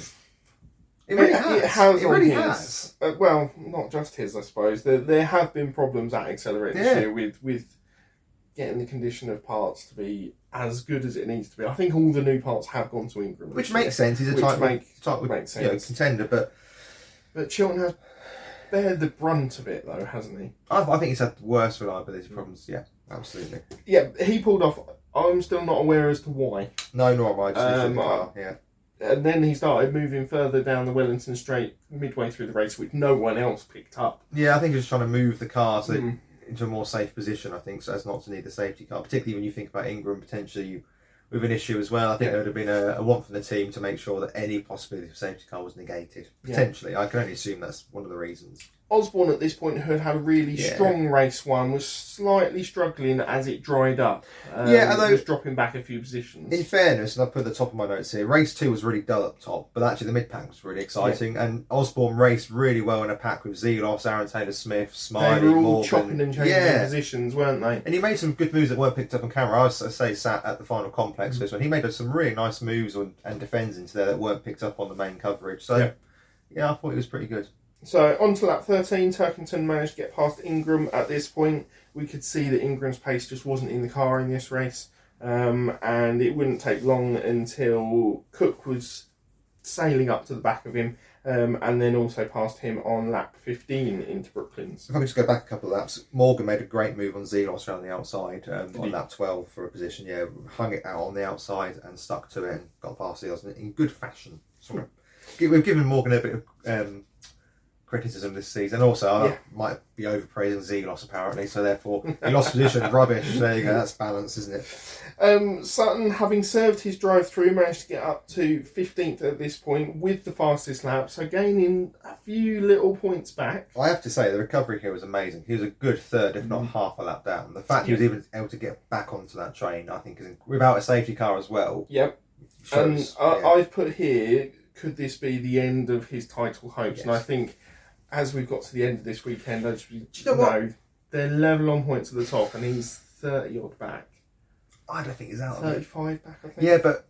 It really It- has. It has. It on really his. has. Uh, well, not just his, I suppose. There, there have been problems at Accelerate this Yeah. year with, with getting the condition of parts to be as good as it needs to be. I think all the new parts have gone to Ingram. Which this makes year. sense. He's a Which type, make- type of makes you know, sense. contender, but But Chilton has bared the brunt of it, though, hasn't he? I, I think he's had worse reliability problems. Yeah, absolutely. Yeah, he pulled off. I'm still not aware as to why. No, nor am I. Just Um, the car. Yeah, And then he started moving further down the Wellington Straight midway through the race, which no one else picked up. yeah. I think he's just trying to move the car so that Mm. into a more safe position. I think so as not to need the safety car, particularly when you think about Ingram potentially with an issue as well. I think Yeah. there would have been a, a want from the team to make sure that any possibility of safety car was negated. Yeah. Potentially, I can only assume that's one of the reasons. Osborne at this point, who had had a really Yeah. strong race one, was slightly struggling as it dried up. Um, Yeah, although- was dropping back a few positions. In fairness, and I've put at the top of my notes here, race two was really dull at the top, but actually the mid pack was really exciting. And Osborne raced really well in a pack with Zelos, Aaron Taylor Smith, Smiley, they were all Morgan. chopping and changing yeah. their positions, weren't they? And he made some good moves that weren't picked up on camera. I was, I say, sat at the final complex for this one. He made some really nice moves on, and defends into there that weren't picked up on the main coverage. So, Yeah. yeah, I thought it was pretty good. So on to lap thirteen, Turkington managed to get past Ingram. At this point, we could see that Ingram's pace just wasn't in the car in this race, um, and it wouldn't take long until Cook was sailing up to the back of him, um, and then also passed him on lap fifteen into Brooklands. If I could just go back a couple of laps, Morgan made a great move on Zelos around the outside um, Did on he? lap twelve for a position. Yeah, hung it out on the outside and stuck to it and got past Zelos in, in good fashion. Sort of. We've given Morgan a bit of um, criticism this season. Also, I Yeah. might be overpraising Zelos apparently, so therefore he lost position. Rubbish. There you go. That's balance, isn't it? Um, Sutton, having served his drive-through, managed to get up to fifteenth at this point with the fastest lap, so gaining a few little points back. I have to say the recovery here was amazing. He was a good third, if not half a lap down. The fact he was even able to get back onto that train, I think, is without a safety car as well. Yep. shows. And I, yeah. I've put here, could this be the end of his title hopes? Yes. And I think as we've got to the end of this weekend, I just, Do you know what? no, they're level on points at the top, and he's thirty odd back. I don't think he's out of it. thirty-five back, I think. Yeah, but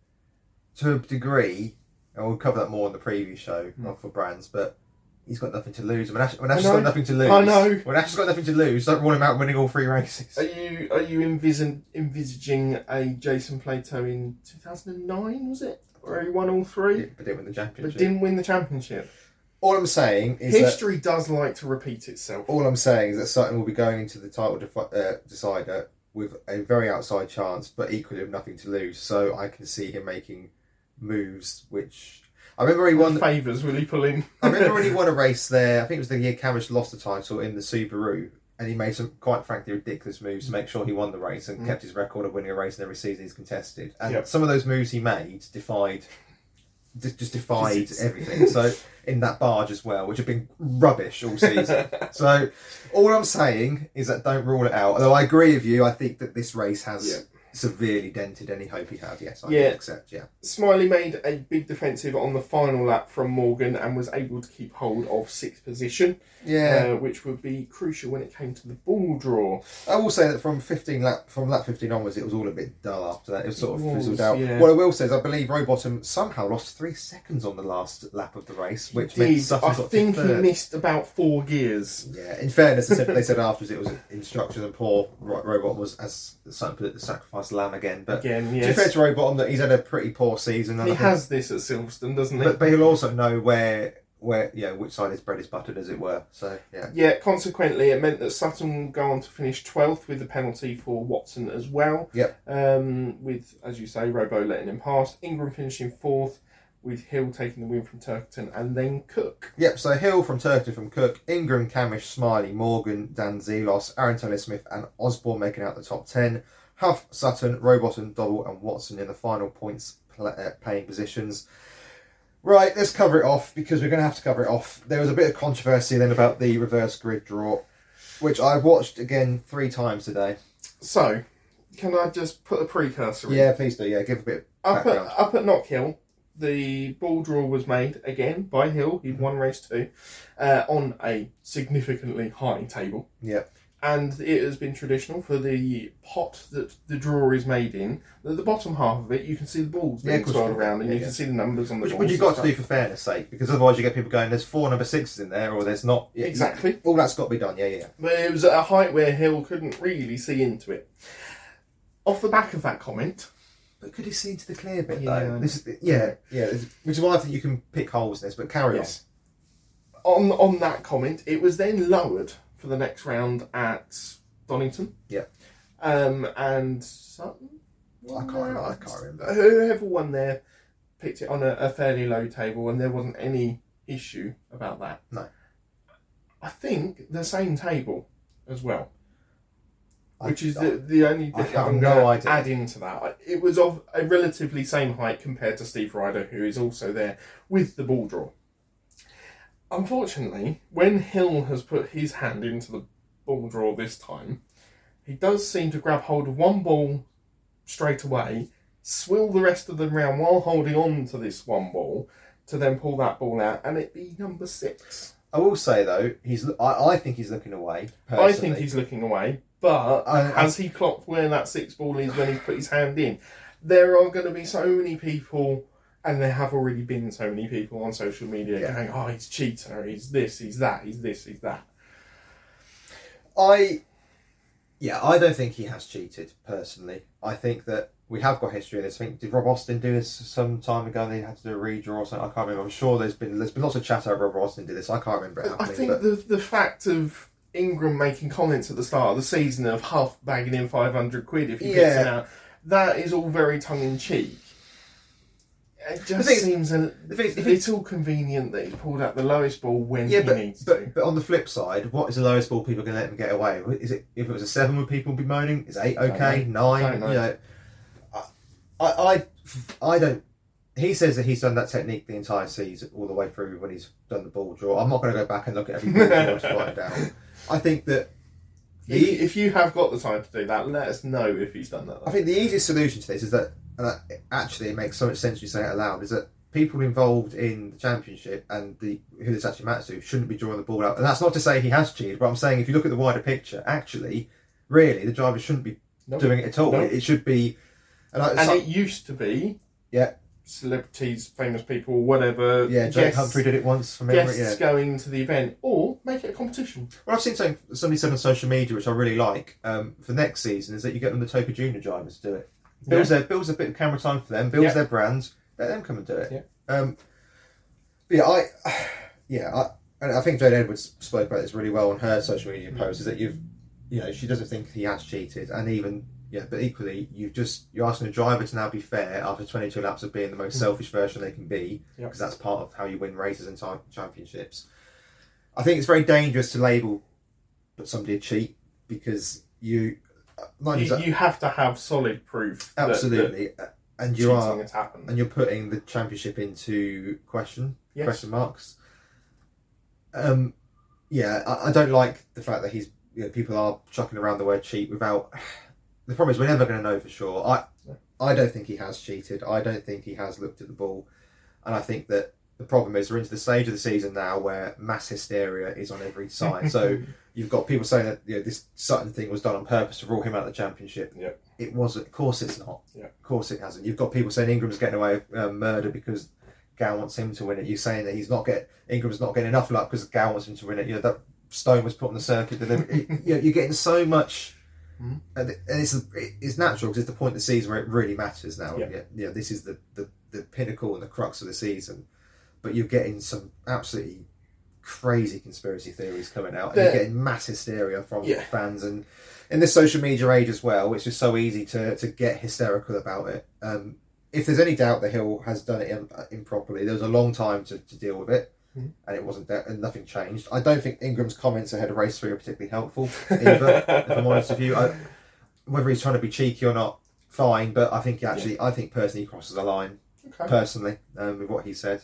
to a degree, and we'll cover that more on the preview show, Mm. not for brands, but he's got nothing to lose. When Ash, when I Ash has know. got nothing to lose, I know. When Ash has got nothing to lose, don't rule him out winning all three races. Are you are you envision, envisaging a Jason Plato in two thousand nine, was it? Where he won all three? Yeah, but didn't win the championship. But didn't win the championship. All I'm saying is that History does like to repeat itself. all I'm saying is that Sutton will be going into the title defi- uh, decider with a very outside chance, but equally with nothing to lose. So I can see him making moves. Which I remember he won. Favours will he pull in? I remember when he won a race there. I think it was the year Camish lost the title in the Subaru, and he made some quite frankly ridiculous moves to make sure he won the race and Mm. kept his record of winning a race in every season he's contested. And Yep. some of those moves he made defied, just, just defied everything. So in that barge as well, which have been rubbish all season. So all I'm saying is that don't rule it out. Although I agree with you, I think that this race has Yeah. severely dented any hope he had. Yes, I Yeah. can accept. Yeah. Smiley made a big defensive on the final lap from Morgan and was able to keep hold of sixth position, Yeah. uh, which would be crucial when it came to the ball draw. I will say that from fifteen lap from lap fifteen onwards, it was all a bit dull after that. It was sort of It was, fizzled out. yeah. What I will say is, I believe Rowbottom somehow lost three seconds on the last lap of the race, which He meant did. Sutton I got to think he third. missed about four gears. Yeah, in fairness, they said, they said afterwards it was instructions and poor. Ro- Rowbottom was, as Sutton put it, the sacrificed lamb again. But Again, to be yes. fair to Rowbottom, that he's had a pretty poor season. and He I think- has this at Silverstone, doesn't he? but, but he'll also know where where yeah which side his bread is buttered, as it were. So yeah. Yeah, consequently, it meant that Sutton will go on to finish twelfth with the penalty for Watson as well. Yep. Um, with, as you say, Robo letting him past. Ingram finishing fourth, with Hill taking the win from Turkerton, and then Cook. Yep, so Hill from Turkey from Cook, Ingram, Camish, Smiley, Morgan, Dan Zelos, Aaron Taylor-Smith and Osborne making out the top ten. Huff, Sutton, Rowbottom, Dobble and Watson in the final points pl- uh, playing positions. Right, let's cover it off because we're going to have to cover it off. There was a bit of controversy then about the reverse grid draw, which I've watched again three times today. So, can I just put a precursor in? Yeah, please do, yeah, give a bit of Up background. at, up at Knockhill, the ball draw was made again by Hill. He'd won race two uh, on a significantly high table. Yeah. And it has been traditional for the pot that the draw is made in, at the bottom half of it, you can see the balls Yeah, being of course swirled you can. around and Yeah, you yeah. can see the numbers on the Which, balls. which you've and got to do stuff. for fairness sake, because otherwise you get people going, there's four number sixes in there, or there's not. Yeah, Exactly. All that's got to be done, yeah, yeah. But it was at a height where Hill couldn't really see into it. Off the back of that comment, But could he see into the clear bit, Yeah. though? This is, yeah, yeah, which is why I think you can pick holes in this, but carry yes. On on that comment, it was then lowered for the next round at Donington. Yeah. Um, and Sutton? I can't remember, I can't remember. Whoever won there picked it on a, a fairly low table, and there wasn't any issue about that. No. I think the same table as well. I- Which is I- the, the only I thing have I'm no going to idea. add into that. It was of a relatively same height compared to Steve Ryder, who is also there with the ball draw. Unfortunately, when Hill has put his hand into the ball draw this time, he does seem to grab hold of one ball straight away, swill the rest of them round while holding on to this one ball, to then pull that ball out, and it be number six. I will say, though, he's. I, I think he's looking away, I personally. think he's looking away, but I- I- has he clocked where that six ball is when he's put his hand in? There are going to be so many people, and there have already been so many people on social media Yeah. going, oh, he's cheater, he's this, he's that, he's this, he's that. I, yeah, I don't think he has cheated, personally. I think that we have got history of this. I think, did Rob Austin do this some time ago and they had to do a redraw or something? I can't remember. I'm sure there's been there's been lots of chat over Rob Austin did this. I can't remember it I happening. think but the the fact of Ingram making comments at the start of the season of Huff bagging in five hundred quid if he picks Yeah. it out, that is all very tongue-in-cheek. It just thing is- seems a the thing is, if it's- little convenient that he pulled out the lowest ball when yeah, he but, needs to. but but on the flip side, what is the lowest ball people are going to let them get away with? Is it if it was a seven, would people be moaning? Is eight okay? Don't know. Nine? Don't know. You know, I, I I don't. He says that he's done that technique the entire season, all the way through when he's done the ball draw. I'm not going to go back and look at every ball draw to write it down. I think that If, if you have got the time to do that, let us know if he's done that. I think the easiest solution to this is that and I, actually it makes so much sense when you say it aloud, is that people involved in the championship and the who this actually matters to shouldn't be drawing the ball out. And that's not to say he has cheated, but I'm saying if you look at the wider picture, actually, really, the drivers shouldn't be nope. doing it at all. Nope. It, it should be... And, I, and so, it used to be... Yeah. Celebrities, famous people, whatever. Yeah, Jake Humphrey did it once from memory. Guests yeah. going to the event, or make it a competition. Well, I've seen something somebody said on social media, which I really like, um, for next season, is that you get them the Toka Junior drivers to do it. Builds, yeah. their, builds a bit of camera time for them, builds yeah. their brand, let them come and do it. Yeah. Um, but yeah, I, yeah, I, and I think Jade Edwards spoke about this really well on her social media post. Is that you've, you know, she doesn't think he has cheated, and even yeah, but equally, you've just you're asking a driver to now be fair after twenty-two laps of being the most selfish version they can be, because yep. that's part of how you win races and time, championships. I think it's very dangerous to label somebody a cheat because you, you, you have to have solid proof. Absolutely. That, that and you are, has happened. and you're putting the championship into question, yes. question marks. Um, yeah, I, I don't like the fact that he's, you know, people are chucking around the word cheat without. The problem is we're never going to know for sure. I, I don't think he has cheated. I don't think he has looked at the ball, and I think that the problem is we're into the stage of the season now where mass hysteria is on every side. So you've got people saying that, you know, this Sutton thing was done on purpose to rule him out of the championship. Yeah. It wasn't. Of course it's not. Yeah. Of course it hasn't. You've got people saying Ingram's getting away with uh, murder because Gal wants him to win it. You're saying that he's not get Ingram's not getting enough luck because Gal wants him to win it. You know, that stone was put on the circuit. But then, it, you know, you're getting so much, mm. and it's it's natural because it's the point of the season where it really matters now. Yeah. Yeah, yeah, this is the, the the pinnacle and the crux of the season. But you're getting some absolutely crazy conspiracy theories coming out, and the, you're getting mass hysteria from yeah. fans. And in this social media age as well, it's just so easy to, to get hysterical about it. Um, if there's any doubt that Hill has done it in, uh, improperly, there was a long time to, to deal with it, mm. and it wasn't that, and nothing changed. I don't think Ingram's comments ahead of race three are particularly helpful either. If I'm honest with you, I, whether he's trying to be cheeky or not, fine. But I think he actually, yeah. I think personally, he crosses the line. Okay. Personally, um, with what he said.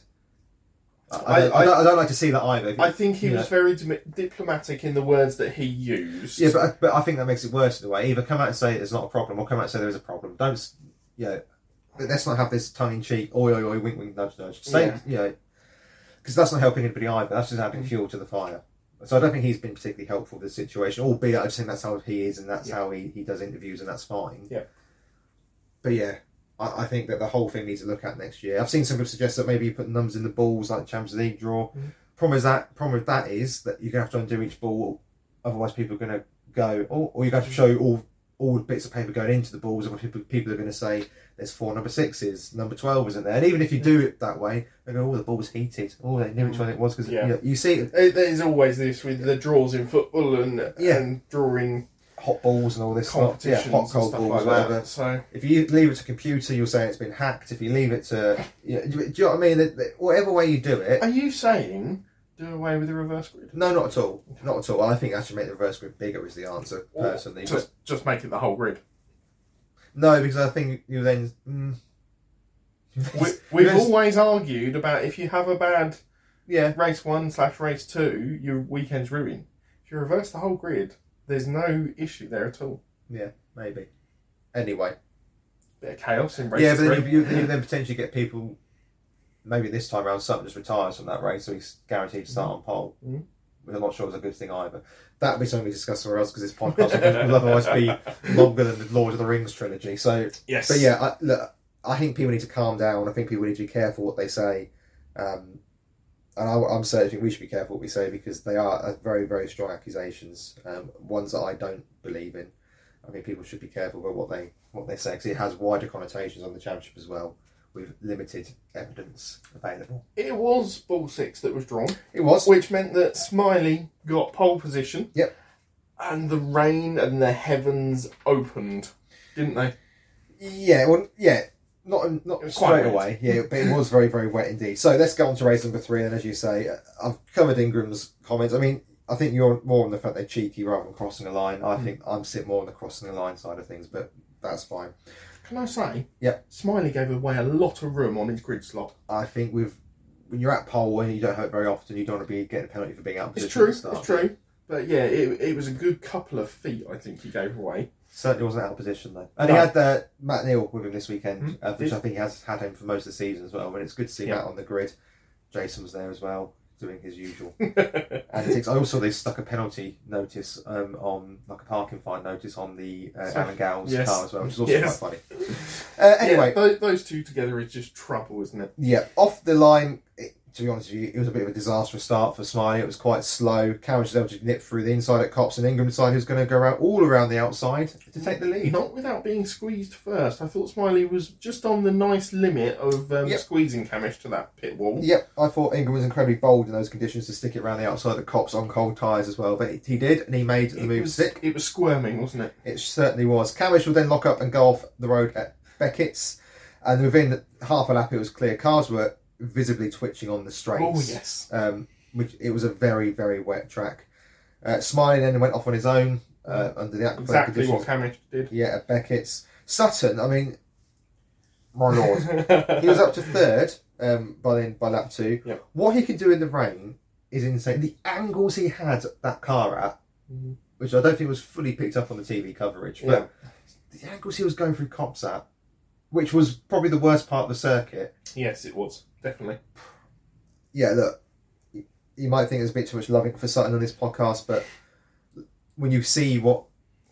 I, I, I, don't, I, don't, I don't like to see that either. I think he you was know. very di- diplomatic in the words that he used. Yeah, but but I think that makes it worse in a way. Either come out and say there's not a problem, or come out and say there is a problem. Don't, you know, let's not have this tongue in cheek, oi oi oi, wink wink, nudge nudge. Say, yeah. you know, because that's not helping anybody either. That's just adding fuel to the fire. So I don't think he's been particularly helpful with the situation. Albeit I just think that's how he is, and that's yeah. how he, he does interviews, and that's fine. Yeah. But yeah. I think that the whole thing needs to look at next year. I've seen some people suggest that maybe you put numbers in the balls like the Champions League draw. Mm-hmm. Problem is that problem with that is that you're gonna have to undo each ball, otherwise people are gonna go, or, or you're going to have to show all all the bits of paper going into the balls, and people people are going to say there's four number sixes, number twelve isn't there, and even if you do it that way, they go, oh, the ball was heated, oh, they knew which one it was because yeah. you, know, you see it. There's always this with the draws in football and yeah. and drawing. Hot balls and all this stuff, yeah, hot cold balls, like whatever. That, so if you leave it to computer, you'll say it's been hacked. If you leave it to, you know, do you know what I mean? That, that, whatever way you do it. Are you saying do away with the reverse grid? No, not at all. Not at all. I think actually make the reverse grid bigger is the answer, or personally. Just but, just make it the whole grid. No, because I think you then. Mm, we, we've always argued about if you have a bad yeah race one slash race two, your weekend's ruined. If you reverse the whole grid, there's no issue there at all. Yeah, maybe. Anyway. Bit of chaos in race Yeah, but three. then you, you, you then potentially get people, maybe this time around, Sutton just retires from that race, so he's guaranteed to start mm. on pole. Mm. I'm not sure it's a good thing either. That would be something we discuss somewhere else, because this podcast will otherwise be longer than the Lord of the Rings trilogy. So, yes. But yeah, I, look, I think people need to calm down. I think people need to be careful what they say. Um, and I, I'm certainly think we should be careful what we say, because they are very, very strong accusations, um, ones that I don't believe in. I think people should be careful about what they what they say, because it has wider connotations on the championship as well, with limited evidence available. It was ball six that was drawn. It was. Which meant that Smiley got pole position. Yep. And the rain and the heavens opened, didn't they? Yeah, well, yeah. Not not straight away, yeah, but it was very, very wet indeed. So let's go on to race number three, and as you say, I've covered Ingram's comments. I mean, I think you're more on the fact they're cheeky rather than crossing a line. I mm. think I'm sit more on the crossing the line side of things, but that's fine. Can I say? Yeah. Smiley gave away a lot of room on his grid slot. I think with when you're at pole and you don't have it very often, you don't want to be getting a penalty for being out of It's position. true, at the start. it's true. But yeah, it, it was a good couple of feet, I think, he gave away. Certainly wasn't out of position though. And No. he had uh, Matt Neal with him this weekend, Mm, uh, which did- I think he has had him for most of the season as well. But it's good to see Yeah. Matt on the grid. Jason was there as well, doing his usual antics. I also they stuck a penalty notice um, on, like a parking fine notice on the uh, So- Alan Gow's yes. car as well, which is also Yes. quite funny. Uh, anyway, Yeah, those, those two together is just trouble, isn't it? yeah, off the line, it, to be honest with you, it was a bit of a disastrous start for Smiley. It was quite slow. Cameron was able to nip through the inside at Cops, and Ingram decided he was going to go around all around the outside to take the lead. Not without being squeezed first. I thought Smiley was just on the nice limit of um, Yep. squeezing Camish to that pit wall. Yep, I thought Ingram was incredibly bold in those conditions to stick it around the outside of the Cops on cold tyres as well, but he did, and he made the It move was, sick. it was squirming, wasn't it? It certainly was. Camish would then lock up and go off the road at Beckett's, and within half a lap it was clear. Cars were visibly twitching on the straights. Oh, yes. Um, which it was a very, very wet track. Uh, Smiley then went off on his own uh, under the aquaplane Exactly what conditions. Camish did. Yeah, at Beckett's. Sutton, I mean, my lord, he was up to third um, by then by lap two. Yep. What he can do in the rain is insane. The angles he had that car at, Mhm. which I don't think was fully picked up on the T V coverage, but the angles he was going through Cops at, which was probably the worst part of the circuit. Yes, it was. Definitely. Yeah, look, you- you might think there's a bit too much loving for Sutton on this podcast, but when you see what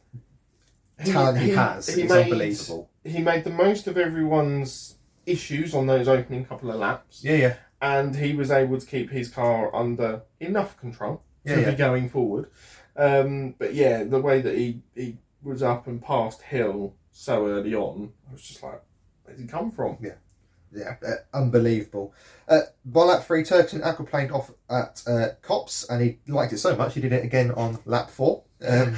talent he, has, he it's made- unbelievable. He made the most of everyone's issues on those opening couple of laps, Yeah, yeah. and he was able to keep his car under enough control Yeah, to yeah. be going forward. Um, but yeah, the way that he, he was up and past Hill so early on, I was just like, where's he come from? Yeah, uh, unbelievable. Uh, by lap three, Turkington aquaplaned off at uh, Cops, and he liked it so much he did it again on lap four. Um,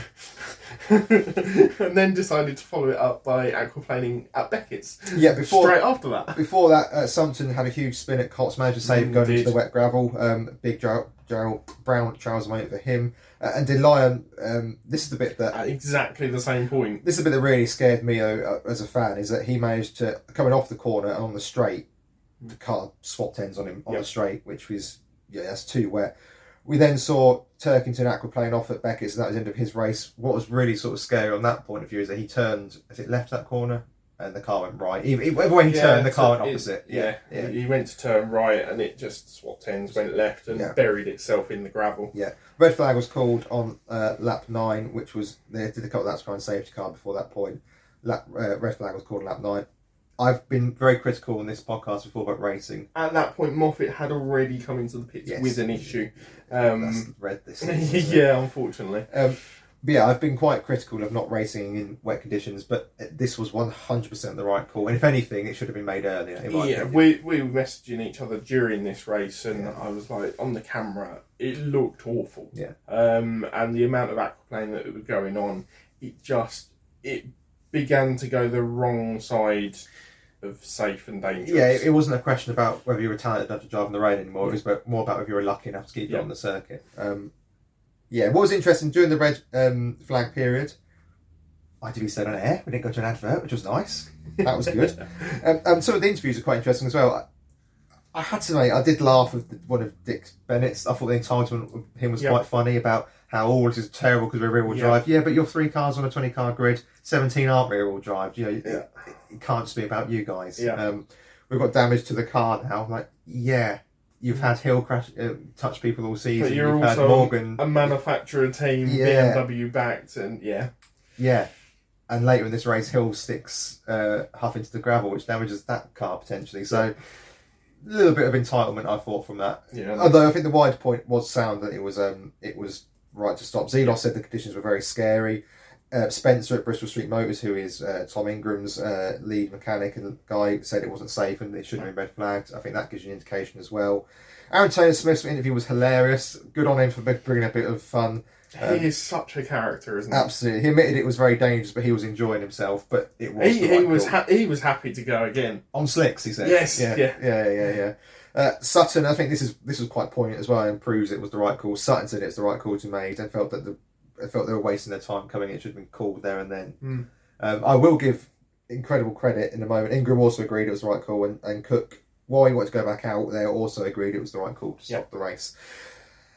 And then decided to follow it up by aquaplaning at Beckett's. yeah, before Straight after that. before that, uh, Sumpton had a huge spin at Cops, managed to save Mm, going did. into the wet gravel. Um, big Gerald, Gerald Brown trouser mate for him, uh, and De Lion. Um, this is the bit that At exactly the same point. this is the bit that really scared me uh, as a fan, is that he managed to, coming off the corner and on the straight, the car swapped ends on him on Yep. the straight, which was, yeah, that's too wet. We then saw Turkington aquaplane off at Beckett's, and that was the end of his race. What was really sort of scary on that point of view is that he turned, as it left that corner, and the car went right. Even, whatever way he Yeah, turned, the car so went it- opposite. Yeah, yeah. He, he went to turn right and it just swapped ends, went left and Yeah. buried itself in the gravel. Yeah, red flag was called on uh, lap nine, which was they did a couple of laps behind safety car before that point. Lap, uh, red flag was called on lap nine. I've been very critical on this podcast before about racing. At that point, Moffat had already come into the pits Yes. with an issue. That's Um, red this season, isn't it? yeah, unfortunately. Um, but yeah, I've been quite critical of not racing in wet conditions, but this was one hundred percent the right call. And if anything, it should have been made earlier. In my Yeah, opinion. we, we were messaging each other during this race, and Yeah. I was like, on the camera, it looked awful. Yeah. Um, and the amount of aquaplane that was going on, it just it began to go the wrong side of safe and dangerous. Yeah, it, it wasn't a question about whether you were talented enough to drive in the rain anymore. It was about, more about if you were lucky enough to keep Yeah. it on the circuit. Um, yeah, what was interesting during the red um, flag period, I T V stayed on air. We didn't go to an advert, which was nice. That was good. um, um, some of the interviews are quite interesting as well. I, I had to say, I did laugh with the, one of Dick Bennett's. I thought the entitlement of him was Yeah. quite funny about how all this is terrible because we're rear wheel Yeah. drive. Yeah, but you're three cars on a twenty car grid, seventeen aren't rear wheel drive. You know, Yeah. it, it can't just be about you guys. Yeah. Um, we've got damage to the car now. Like, yeah, you've had Hill crash, uh, touch people all season. But you're You've had also Morgan, a manufacturer team, Yeah. B M W backed, and yeah. yeah. And later in this race, Hill sticks uh, Huff into the gravel, which damages that car potentially. So, a little bit of entitlement, I thought, from that. Yeah. Although I think the wide point was sound that it was um, it was right to stop. Zelos said the conditions were very scary. Uh, Spencer at Bristol Street Motors, who is uh, Tom Ingram's uh, lead mechanic and guy, said it wasn't safe and it shouldn't have been red flagged. I think that gives you an indication as well. Aaron Taylor Smith's interview was hilarious. Good on him for bringing a bit of fun. Um, he is such a character, isn't he? Absolutely, he admitted it was very dangerous, but he was enjoying himself. But it was He, the he right was call. ha- he was happy to go again. On slicks, he said. Yes, yeah, yeah. yeah, yeah, yeah. Uh, Sutton, I think this is this was quite poignant as well, and proves it was the right call. Sutton said it's the right call to be made, and felt that the I felt they were wasting their time coming. It should have been called there and then. Mm. Um, I will give incredible credit in a moment. Ingram also agreed it was the right call, and, and Cook, while he wanted to go back out, they also agreed it was the right call to stop Yep. the race.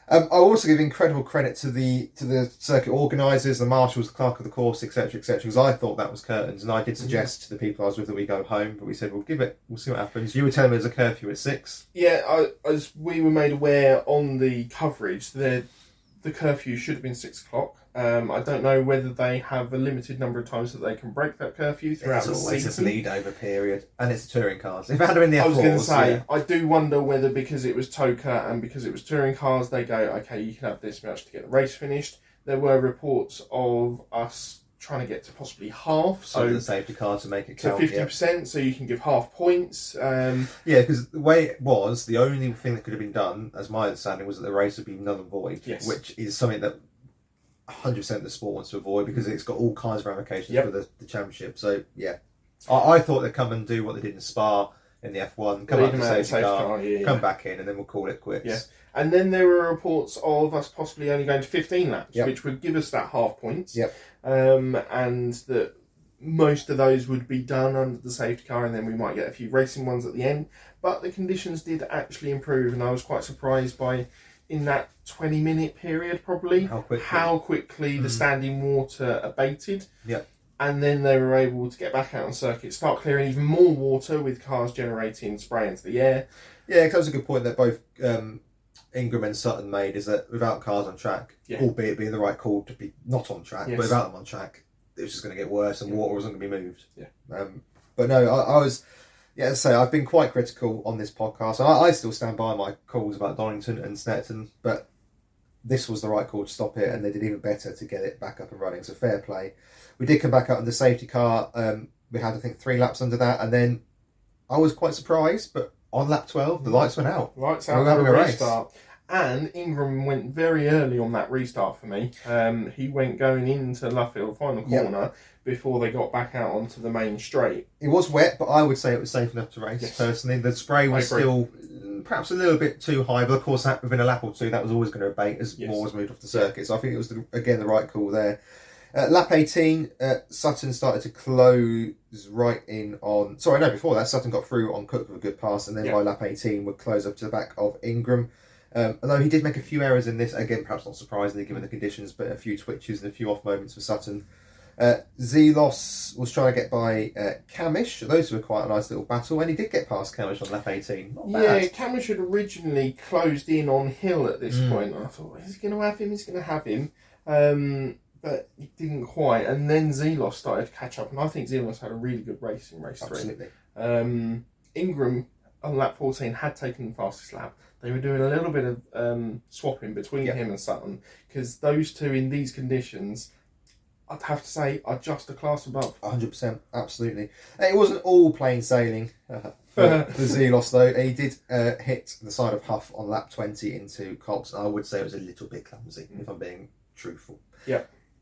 Um, I also give incredible credit to the to the circuit organisers, the marshals, the clerk of the course, et cetera, et cetera. Because I thought that was curtains, and I did suggest mm-hmm. to the people I was with that we go home, but we said we'll give it, we'll see what happens. You were telling me there's a curfew at six. Yeah, I, as we were made aware on the coverage, the the curfew should have been six o'clock. Um, I don't know whether they have a limited number of times that they can break that curfew throughout the season. It's always a bleed over period, and it's touring cars. If it had been the F fours, I was going to say, yeah. I do wonder whether because it was Toka and because it was touring cars, they go, okay, you can have this much to get the race finished. There were reports of us trying to get to possibly half, so Over the safety car to make it count. So fifty percent, yeah. So you can give half points. Um, yeah, because the way it was, the only thing that could have been done, as my understanding, was that the race would be null and void, yes. which is something that one hundred percent the sport wants to avoid because it's got all kinds of ramifications yep. for the, the championship. So, yeah. I, I thought they'd come and do what they did in Spa in the F one, come out the safety, safety car, car yeah, come yeah. back in, and then we'll call it quits. Yeah. And then there were reports of us possibly only going to fifteen laps, yep. which would give us that half points. Yep. Um, and that most of those would be done under the safety car, and then we might get a few racing ones at the end. But the conditions did actually improve, and I was quite surprised by, in that twenty minute period probably, how quickly, how quickly mm. the standing water abated. Yep. And then they were able to get back out on circuit, start clearing even more water with cars generating spray into the air. Yeah, because that's a good point that both um, Ingram and Sutton made, is that without cars on track, yeah. albeit being the right call to be not on track, yes. but without them on track, it was just going to get worse and yeah. water wasn't going to be moved. Yeah. Um, but no, I, I was, yeah, as I say, I've been quite critical on this podcast. I, I still stand by my calls about Donington and Snetterton, but this was the right call to stop it, and they did even better to get it back up and running. So fair play. We did come back out in the safety car. Um, we had, I think, three laps under that, and then I was quite surprised, but on lap twelve, the lights went out. Lights out. We were having a restart. Race. And Ingram went very early on that restart for me. Um, he went going into Luffield, final corner, yep. before they got back out onto the main straight. It was wet, but I would say it was safe enough to race, yes. personally. The spray was still perhaps a little bit too high, but of course, that, within a lap or two, that was always going to abate as yes. more was moved off the circuit. So I think it was, the, again, the right call there. Uh, lap eighteen, uh, Sutton started to close right in on... Sorry, no, before that, Sutton got through on Cook with a good pass, and then yep. by lap eighteen would close up to the back of Ingram. Um, although he did make a few errors in this, again, perhaps not surprisingly given the conditions, but a few twitches and a few off moments for Sutton. Uh, Zelos was trying to get by uh, Camish. Those were quite a nice little battle, and he did get past Camish on lap eighteen. Not bad. Yeah, Camish had originally closed in on Hill at this mm. point, and I thought, he's going to have him, he's going to have him. Um, but he didn't quite, and then Zelos started to catch up, and I think Zelos had a really good race in race Absolutely. three. Um, Ingram on lap fourteen had taken the fastest lap. They were doing a little bit of um, swapping between yep. him and Sutton, because those two in these conditions, I'd have to say, are just a class above. one hundred percent, absolutely. It wasn't all plain sailing uh, for, for Zelos, though. He did uh, hit the side of Huff on lap twenty into Cox. I would say it was a little bit clumsy, if I'm being truthful. Yeah.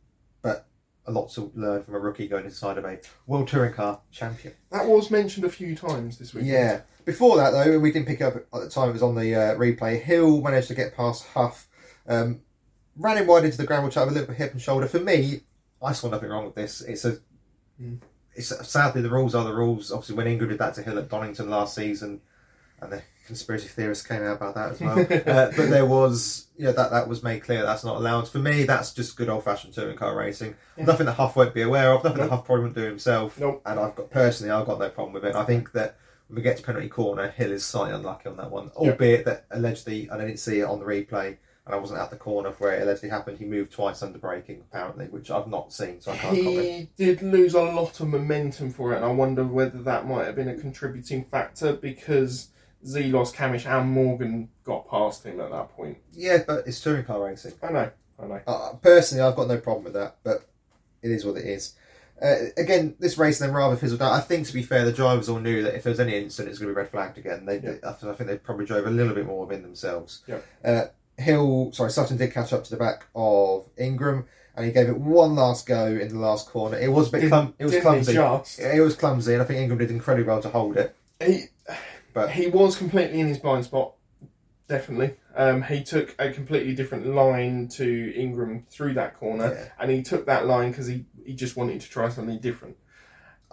But a lot to learn from a rookie going inside of a World Touring Car champion. That was mentioned a few times this week. Yeah. Before that, though, we didn't pick up at the time, it was on the uh, replay. Hill managed to get past Huff, um, ran him wide into the ground, which had a little bit hip and shoulder. For me, I saw nothing wrong with this. It's a, mm. it's sadly the rules are the rules. Obviously, when Ingram did that to Hill at Donington last season, and the conspiracy theorists came out about that as well. uh, but there was, you know, that that was made clear that's not allowed. For me, that's just good old fashioned touring car racing. Yeah. Nothing that Huff won't be aware of. Nothing nope. that Huff probably won't do himself. Nope. And I've got personally, I've got no problem with it. I think that when we get to penalty corner, Hill is slightly unlucky on that one, albeit yep. that allegedly, and I didn't see it on the replay, and I wasn't at the corner where it allegedly happened. He moved twice under braking, apparently, which I've not seen, so I can't he comment. He did lose a lot of momentum for it, and I wonder whether that might have been a contributing factor, because Zelos, Camish and Morgan got past him at that point. Yeah, but it's touring car racing. I know, I know. Uh, personally, I've got no problem with that, but it is what it is. Uh, again, this race then rather fizzled out. I think, to be fair, the drivers all knew that if there was any incident, it's going to be red flagged again. They, yep. I think they probably drove a little bit more within themselves. Yep. Uh, Hill, sorry, Sutton did catch up to the back of Ingram, and he gave it one last go in the last corner. It was a bit clum- it was clumsy. Just. It was clumsy, and I think Ingram did incredibly well to hold it. He, but he was completely in his blind spot. Definitely. Um, he took a completely different line to Ingram through that corner, yeah. and he took that line because he, he just wanted to try something different.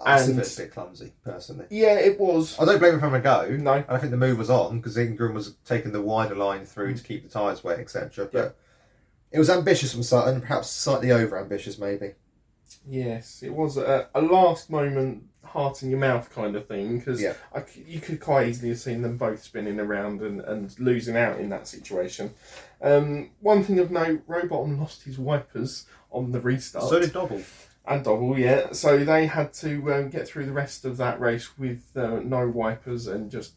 I still And- think it's a bit clumsy, personally. Yeah, it was. I don't blame him for having a go. No. And I think the move was on because Ingram was taking the wider line through to keep the tyres wet, et cetera. But Yeah. it was ambitious from Sutton, perhaps slightly over ambitious, maybe. Yes, it was a, a last moment, heart in your mouth kind of thing, because Yeah. you could quite easily have seen them both spinning around and, and losing out in that situation. Um, one thing of note, Rowbottom lost his wipers on the restart. So did Dobble. And Dobble, yeah. So they had to um, get through the rest of that race with uh, no wipers and just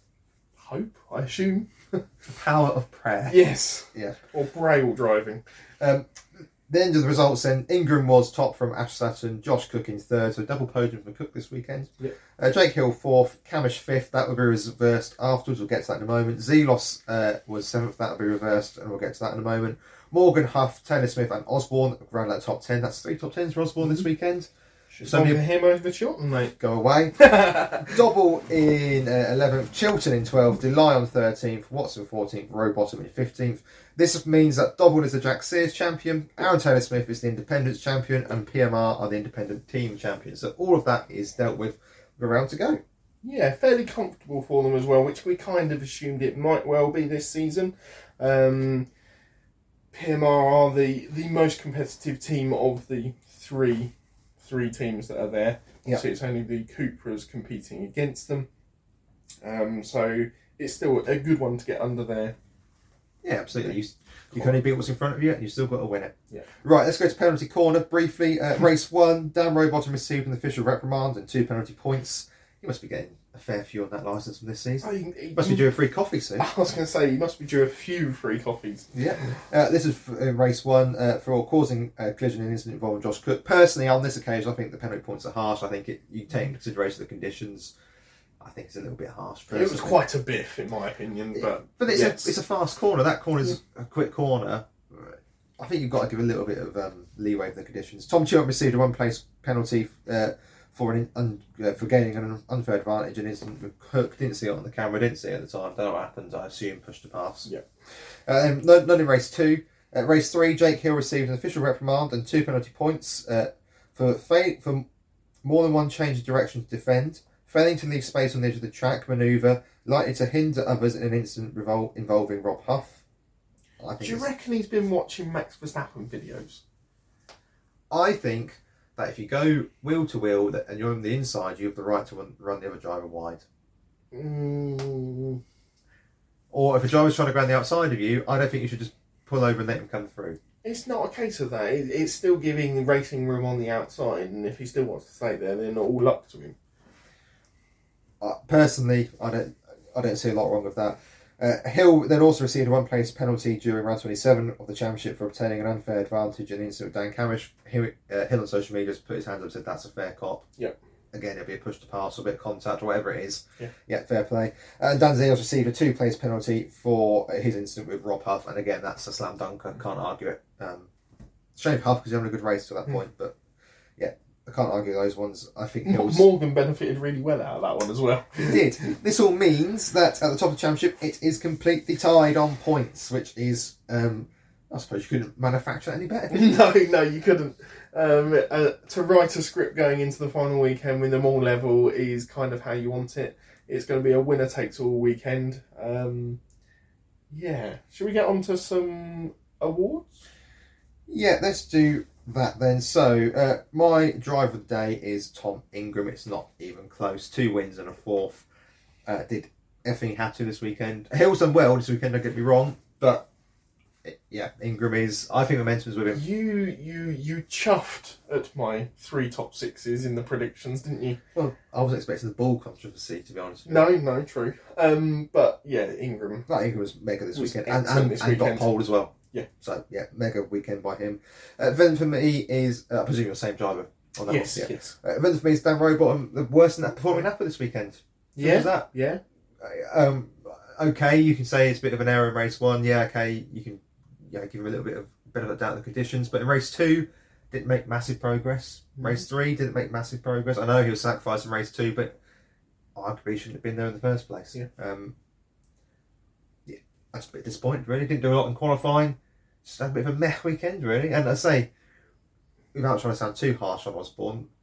hope, I assume. The power of prayer. Yes. Yeah. Or braille driving. Um, the end of the results then, Ingram was top from Ash Sutton, Josh Cook in third, so double podium for Cook this weekend. Yep. Uh, Jake Hill fourth, Camish fifth, that will be reversed afterwards, we'll get to that in a moment. Zelos uh, was seventh, that will be reversed, and we'll get to that in a moment. Morgan, Huff, Taylor Smith and Osborne round that top ten, that's three top tens for Osborne Mm-hmm. this weekend. Should So so many- for him over Chilton, mate. Go away. Dobble in uh, eleventh, Chilton in twelfth, Delay on thirteenth, Watson fourteenth, Rowbottom in fifteenth. This means that Dobble is the Jack Sears champion, Aaron Taylor Smith is the Independence champion, and P M R are the Independent team champions. So all of that is dealt with with a round to go. Yeah, fairly comfortable for them as well, which we kind of assumed it might well be this season. Um, P M R are the, the most competitive team of the three three teams that are there. Yeah. So it's only the Cupras competing against them. Um, so it's still a good one to get under there. Yeah, absolutely. You, you can only beat what's in front of you, and you've still got to win it. Yeah. Right, let's go to penalty corner briefly. Uh, race one, Dan Rowbottom received an official reprimand and two penalty points. He must be getting a fair few on that licence from this season. Oh, you- you- Must be due a free coffee soon. I was going to say, you must be due a few free coffees. Yeah. Uh, this is f- in race one uh, for causing a collision and incident involving Josh Cook. Personally, on this occasion, I think the penalty points are harsh. I think it, you take into consideration the conditions. I think it's a little bit harsh. It was personally. quite a biff, in my opinion, but But it's, yes. a, it's a fast corner. That corner's a quick corner. I think you've got to give a little bit of um, leeway for the conditions. Tom Chilton received a one-place penalty uh, for an un, uh, for gaining an unfair advantage and incident with Cook. Didn't see it on the camera. Didn't see it at the time. Don't know what happened. I assume pushed to pass. Yeah. Um, none, none in race two. Uh, race three, Jake Hill received an official reprimand and two penalty points uh, for fa- for more than one change of direction to defend, failing to leave space on the edge of the track manoeuvre, likely to hinder others in an incident revol- involving Rob Huff. I think, Do you it's- reckon he's been watching Max Verstappen videos? I think that if you go wheel to wheel that- and you're on the inside, you have the right to run, run the other driver wide. Mm, Or if a driver's trying to go around the outside of you, I don't think you should just pull over and let him come through. it's not a case of that. It, it's still giving racing room on the outside, and if he still wants to stay there, then all luck to him. Uh, personally, I don't, I don't see a lot wrong with that. Uh, Hill then also received a one-place penalty during round twenty-seven of the championship for obtaining an unfair advantage in the incident with Dan Camish. Hill, uh, Hill on social media has put his hands up and said that's a fair cop. Yep. Again, it'll be a push to pass or a bit of contact or whatever it is. Yeah. Yeah, fair play. And Dan Zeals received a two-place penalty for his incident with Rob Huff, and again, that's a slam dunker. Can't argue it. Um, shame for Huff because he's having a good race to that Mm. point, but yeah, I can't argue those ones. I think Hill's... Morgan benefited really well out of that one as well. He did. This all means that at the top of the championship, it is completely tied on points, which is, um, I suppose you couldn't manufacture any better. no, no, you couldn't. Um, uh, to write a script going into the final weekend with them all level is kind of how you want it. It's going to be a winner takes all weekend. Um, yeah. Should we get on to some awards? Yeah, let's do that then. So, uh, my driver of the day is Tom Ingram. It's not even close. Two wins and a fourth. Uh, did everything he had to this weekend. Hill's done well this weekend, don't get me wrong, but it, yeah, Ingram is. I think momentum's with him. You you you chuffed at my three top sixes in the predictions, didn't you? Well, I wasn't expecting the ball controversy, to be honest with you. No, no, true. Um, but yeah, Ingram. That Ingram was mega this Was weekend and, excellent and, this and got weekend. poled as well. Yeah. So, yeah, mega weekend by him. Uh, then for me is, uh, I presume you're the same driver on that Yes, one. Yeah. yes. Uh, then for me is Dan Rowbottom, the worst in that performing Napa this weekend. Simple Yeah, as that. yeah. Uh, Um, okay, you can say it's a bit of an error in race one. Yeah, okay, you can yeah, give him a little bit of bit of a doubt of the conditions. But in race two, didn't make massive progress. Mm. Race three didn't make massive progress. I know he was sacrificed in race two, but arguably shouldn't have been there in the first place. Yeah. Um, yeah, I was a bit disappointed. Really, didn't do a lot in qualifying. Just had a bit of a meh weekend, really. And I say, without trying to sound too harsh on Osborne,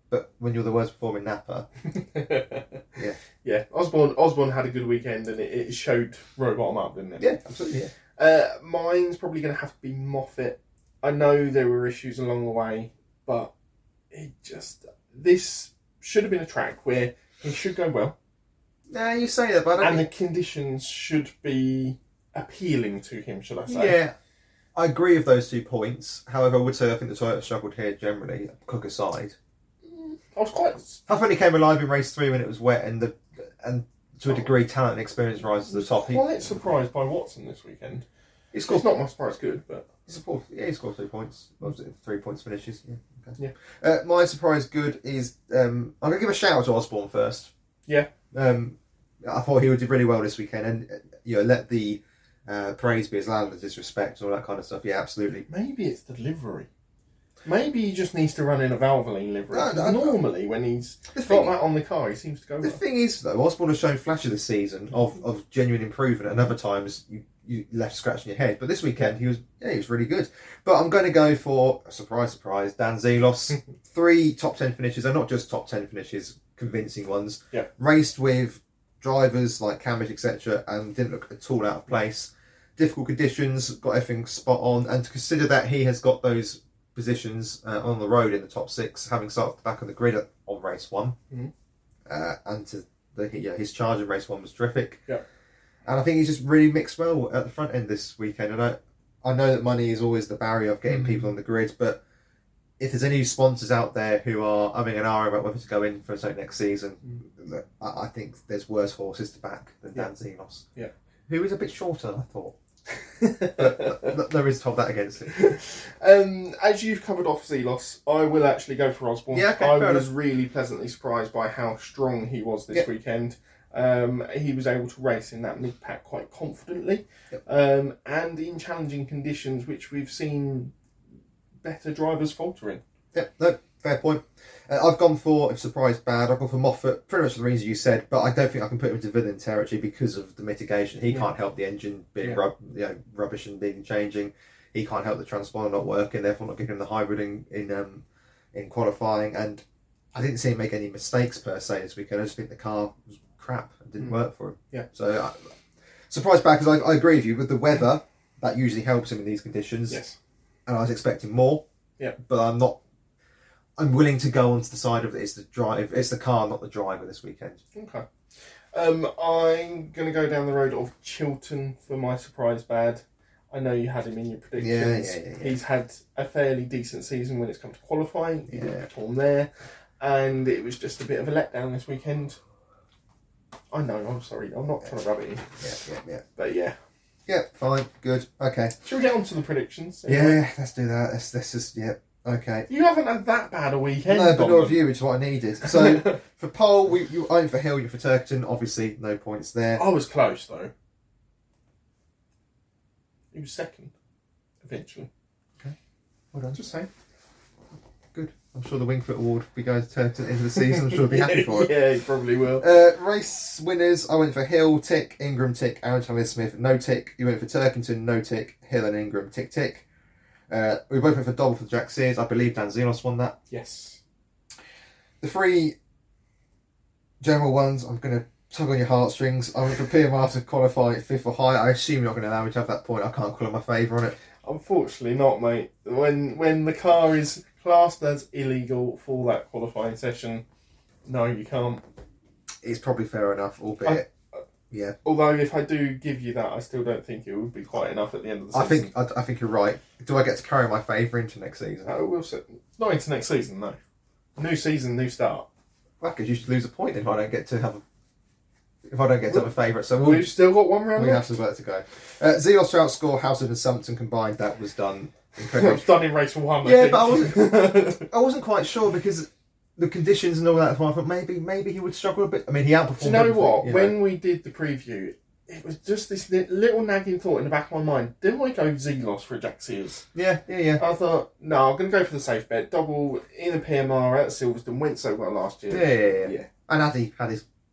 but when you're the worst performing Napa, yeah, yeah. Osborne Osborne had a good weekend, and it, it showed row bottom up, didn't it? Yeah, absolutely. Yeah. Uh, mine's probably going to have to be Moffat. I know there were issues along the way, but it just this should have been a track where he should go well. Yeah, you say that, but I don't and think... the conditions should be appealing to him, should I say? Yeah, I agree with those two points. However, I would say I think the Toyota struggled here generally, Cook aside. I was quite... I think he came alive in race three when it was wet, and the and to a degree, talent and experience rises to the top. I was quite surprised by Watson this weekend. He scored... It's not my surprise good, but... He scored, yeah, he scored three points. What was it? Three points finishes. Yeah. Okay. Yeah. Uh, my surprise good is... Um, I'm going to give a shout out to Osborne first. Yeah. Um, I thought he did really well this weekend, and you know, let the uh, praise be as loud as disrespect and all that kind of stuff. Yeah, absolutely. Maybe it's the livery. Maybe he just needs to run in a Valvoline livery. No, no, normally, when he's the got thing, that on the car, he seems to go The well. thing is, though, Osborne has shown flashes this season of, of genuine improvement, and other times you, you left scratching your head. But this weekend, he was yeah, he was really good. But I'm going to go for, surprise, surprise, Dan Zelos. Three top ten finishes, and not just top ten finishes, convincing ones. Yeah. Raced with drivers like Cambridge, et cetera, and didn't look at all out of place. Difficult conditions, got everything spot on, and to consider that he has got those positions uh, on the road in the top six, having started at the back of the grid at, on race one, mm-hmm. uh, and to the, yeah, his charge in race one was terrific. Yeah, and I think he's just really mixed well at the front end this weekend. And I, I know that money is always the barrier of getting mm-hmm. people on the grid, but if there's any sponsors out there who are having an hour about whether to go in for something next season, mm-hmm. I, I think there's worse horses to back than yeah. Dan Zelos. Yeah, who is a bit shorter than I thought. but there is told that against it. Um, as you've covered off Zelos, I will actually go for Osborne. Yeah, okay, I fair was enough. really pleasantly surprised by how strong he was this Yep. weekend. Um, he was able to race in that mid-pack quite confidently, Yep. um, and in challenging conditions, which we've seen better drivers faltering. Yep, no, fair point. Uh, I've gone for, if surprise bad, I've gone for Moffat, pretty much for the reasons you said, but I don't think I can put him into villain territory because of the mitigation. He Yeah. can't help the engine being Yeah. rub, you know, rubbish and being changing. He can't help the transponder not working, therefore not giving him the hybrid in in, um, in qualifying. And I didn't see him make any mistakes per se this weekend. I just think the car was crap and didn't Mm. work for him. Yeah. So, I, surprise bad because I, I agree with you with the weather. That usually helps him in these conditions. Yes. And I was expecting more. Yeah. But I'm not. I'm willing to go onto the side of it's the drive. It's the car, not the driver, this weekend. Okay. Um, I'm going to go down the road of Chilton for my surprise bad. I know you had him in your predictions. Yeah, yeah, yeah, yeah. He's had a fairly decent season when it's come to qualifying. He Yeah. didn't perform there. And it was just a bit of a letdown this weekend. I know, I'm sorry. I'm not trying to rub it in. Yeah, yeah, yeah. But yeah. Yeah, fine, good, okay. Shall we get on to the predictions? Yeah, let's do that. Let's, let's just, yeah, okay. You haven't had that bad a weekend. No, but Donovan. nor of you, which is what I needed. So, for pole, we, you own for Hill, you're for Turkington. Obviously, no points there. I was close, though. He was second, eventually. Well done. Just saying. Good. I'm sure the Wingfoot Award will be going to Turkington into the season. I'm sure he'll be happy for it. Yeah, he probably will. Uh, race winners, I went for Hill, tick, Ingram, tick, Aaron Taylor Smith, no tick. You went for Turkington, no tick, Hill and Ingram, tick, tick. Uh, we both went for double for Jack Sears. I believe Dan Zelos won that. Yes. The three general ones, I'm going to tug on your heartstrings. I went for P M R to qualify fifth or higher. I assume you're not going to allow me to have that point. I can't call in my favour on it. Unfortunately not, mate. When when the car is classed as illegal for that qualifying session, no, you can't. It's probably fair enough, albeit, I, yeah. Although if I do give you that, I still don't think it would be quite enough at the end of the I season. think I, I think you're right. Do I get to carry my favour into next season? I will say, not into next season, no. New season, new start. Well, because you should lose a point if I don't get to have a if I don't get to have a favourite. So we'll, We've still got one round we have left. to work to go. Uh, Zelos to outscore Housewood and Sumpton combined. That was done It incredibly. was done in race one. I Yeah, think. but I wasn't. I wasn't quite sure because the conditions and all that. I thought maybe maybe he would struggle a bit. I mean, he outperformed. Do you know everything, what? you know. When we did the preview, it was just this li- little nagging thought in the back of my mind. Didn't I go Zelos for a Jack Sears? Yeah, yeah, yeah. I thought, no, I'm going to go for the safe bet. Double in a P M R at Silverstone went so well last year. Yeah, yeah, yeah. Yeah. And Addy had his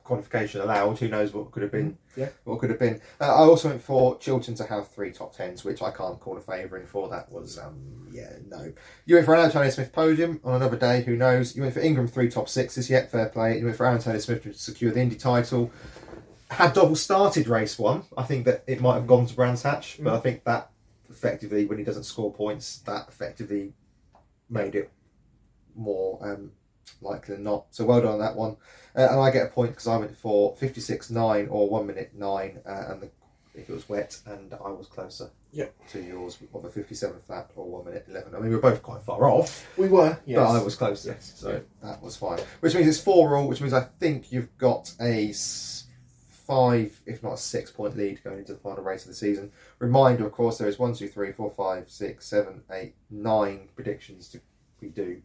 qualification allowed. Who knows what could have been? Yeah. What could have been? Uh, I also went for Chiltern to have three top tens, which I can't call a favour in for. That was um yeah no. You went for an Antonio Smith podium on another day. Who knows? You went for Ingram three top sixes. Yet fair play. You went for Antonio Smith to secure the Indy title. Had Dobble started race one, I think that it might have gone to Brands Hatch, but I think that effectively, when he doesn't score points, that effectively made it more um, likely than not. So well done on that one. Uh, and I get a point because I went for fifty-six nine or one minute nine, uh, and the, if it was wet, and I was closer yep. to yours of a fifty-seven flat or one minute eleven. I mean, we were both quite far off. We were, yes. But I was closer, yes. so yeah. that was fine. Which means it's four all, which means I think you've got a five, if not a six point lead going into the final race of the season. Reminder, of course, there is one, two, three, four, five, six, seven, eight, nine predictions to we do,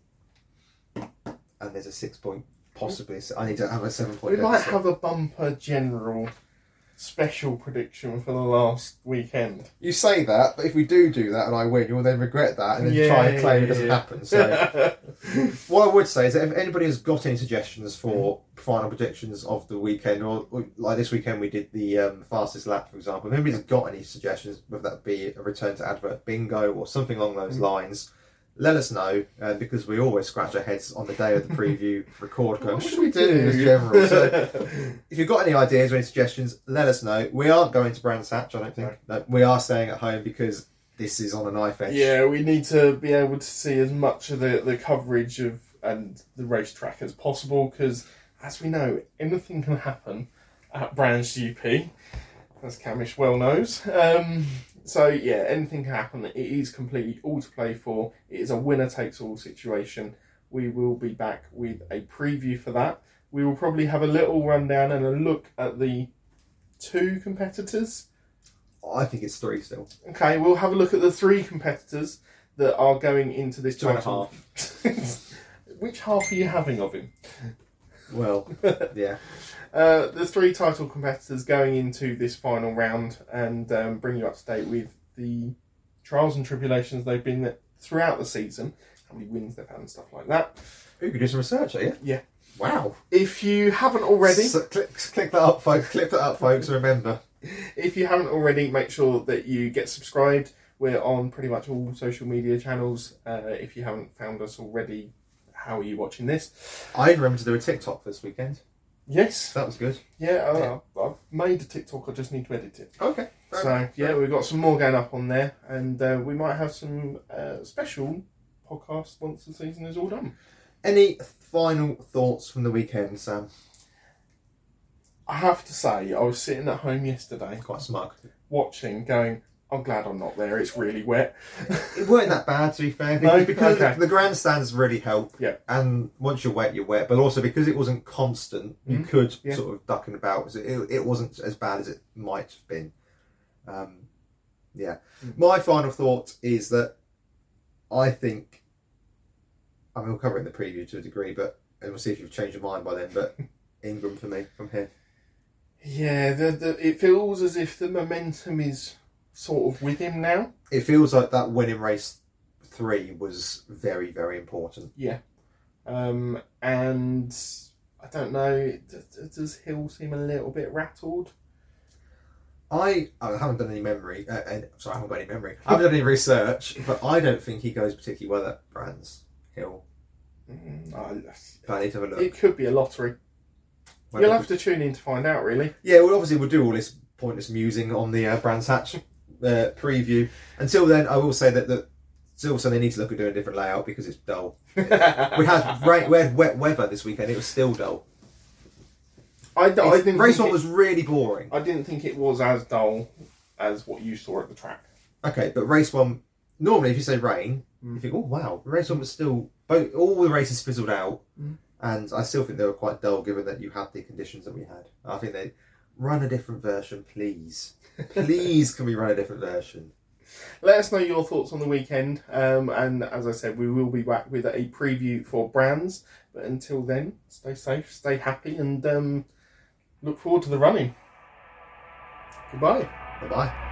and there's a six point possibly. So I need to have a seven point. We might have a bumper general special prediction for the last weekend. You say that, but if we do do that and I win, you'll then regret that and then yeah, try and claim yeah, it doesn't yeah. happen. So what I would say is that if anybody has got any suggestions for final predictions of the weekend, or, or like this weekend we did the um, fastest lap, for example, if anybody's got any suggestions, whether that be a return to advert bingo or something along those mm. lines, let us know, uh, because we always scratch our heads on the day of the preview record going, what should we do as general? So if you've got any ideas or any suggestions, let us know. We aren't going to Brands Hatch, I don't think. No. No, we are staying at home because this is on a knife edge. Yeah, we need to be able to see as much of the, the coverage of and the racetrack as possible, because as we know, anything can happen at Brands G P, as Camish well knows. Um, So, yeah, anything can happen. It is completely all to play for. It is a winner-takes-all situation. We will be back with a preview for that. We will probably have a little rundown and a look at the two competitors. I think it's three still. Okay, we'll have a look at the three competitors that are going into this Two and a title. Which half are you having of him? Well, yeah. Uh, the three title competitors going into this final round, and um, bring you up to date with the trials and tribulations they've been throughout the season, how many wins they've had and stuff like that. You could do some research, are you? Yeah. Wow. If you haven't already... So click, click that up, folks. Click that up, folks. Remember. If you haven't already, make sure that you get subscribed. We're on pretty much all social media channels. Uh, if you haven't found us already, how are you watching this? I remember to do a TikTok this weekend. Yes. That was good. Yeah, yeah. I, I've made a TikTok, I just need to edit it. Okay. So, enough. yeah, we've got some more going up on there, and uh, we might have some uh, special podcasts once the season is all done. Any final thoughts from the weekend, Sam? I have to say, I was sitting at home yesterday, Quite smug. watching, going, I'm glad I'm not there, it's really wet. It weren't that bad, to be fair. No? Because, because Okay. the grandstands really help. Yeah. And once you're wet, you're wet. But also because it wasn't constant, you Mm. could Yeah. sort of duck and about. So it, it wasn't as bad as it might have been. Um, yeah. Mm. My final thought is that I think, I mean, we'll cover it in the preview to a degree, but and we'll see if you've changed your mind by then, but Ingram for me from here. Yeah, the, the, it feels as if the momentum is sort of with him now. It feels like that win in race three was very, very important. Yeah. Um, and I don't know, does, does Hill seem a little bit rattled? I, I haven't done any memory, uh, and, sorry, I haven't got any memory. I haven't done any research, but I don't think he goes particularly well at Brands Hill. Mm, I, But I need to have a look. it could be a lottery. When You'll it have to tune in to find out, really. Yeah, well, obviously we'll do all this pointless musing on the uh, Brands Hatch uh, preview. Until then, I will say that the Silverstone, they need to look at doing a different layout because it's dull. we had rain, we had wet weather this weekend. It was still dull. I, I didn't race think one it, was really boring. I didn't think it was as dull as what you saw at the track. Okay, but race one, normally if you say rain, Mm. you think, oh wow, race one was still, both, all the races fizzled out, Mm. and I still think they were quite dull given that you had the conditions that we had. I think they run a different version, please. Please, can we run a different version? Let us know your thoughts on the weekend, um, and as I said, we will be back with a preview for Brands. But until then, stay safe, stay happy, and um, look forward to the running. Goodbye. Bye bye.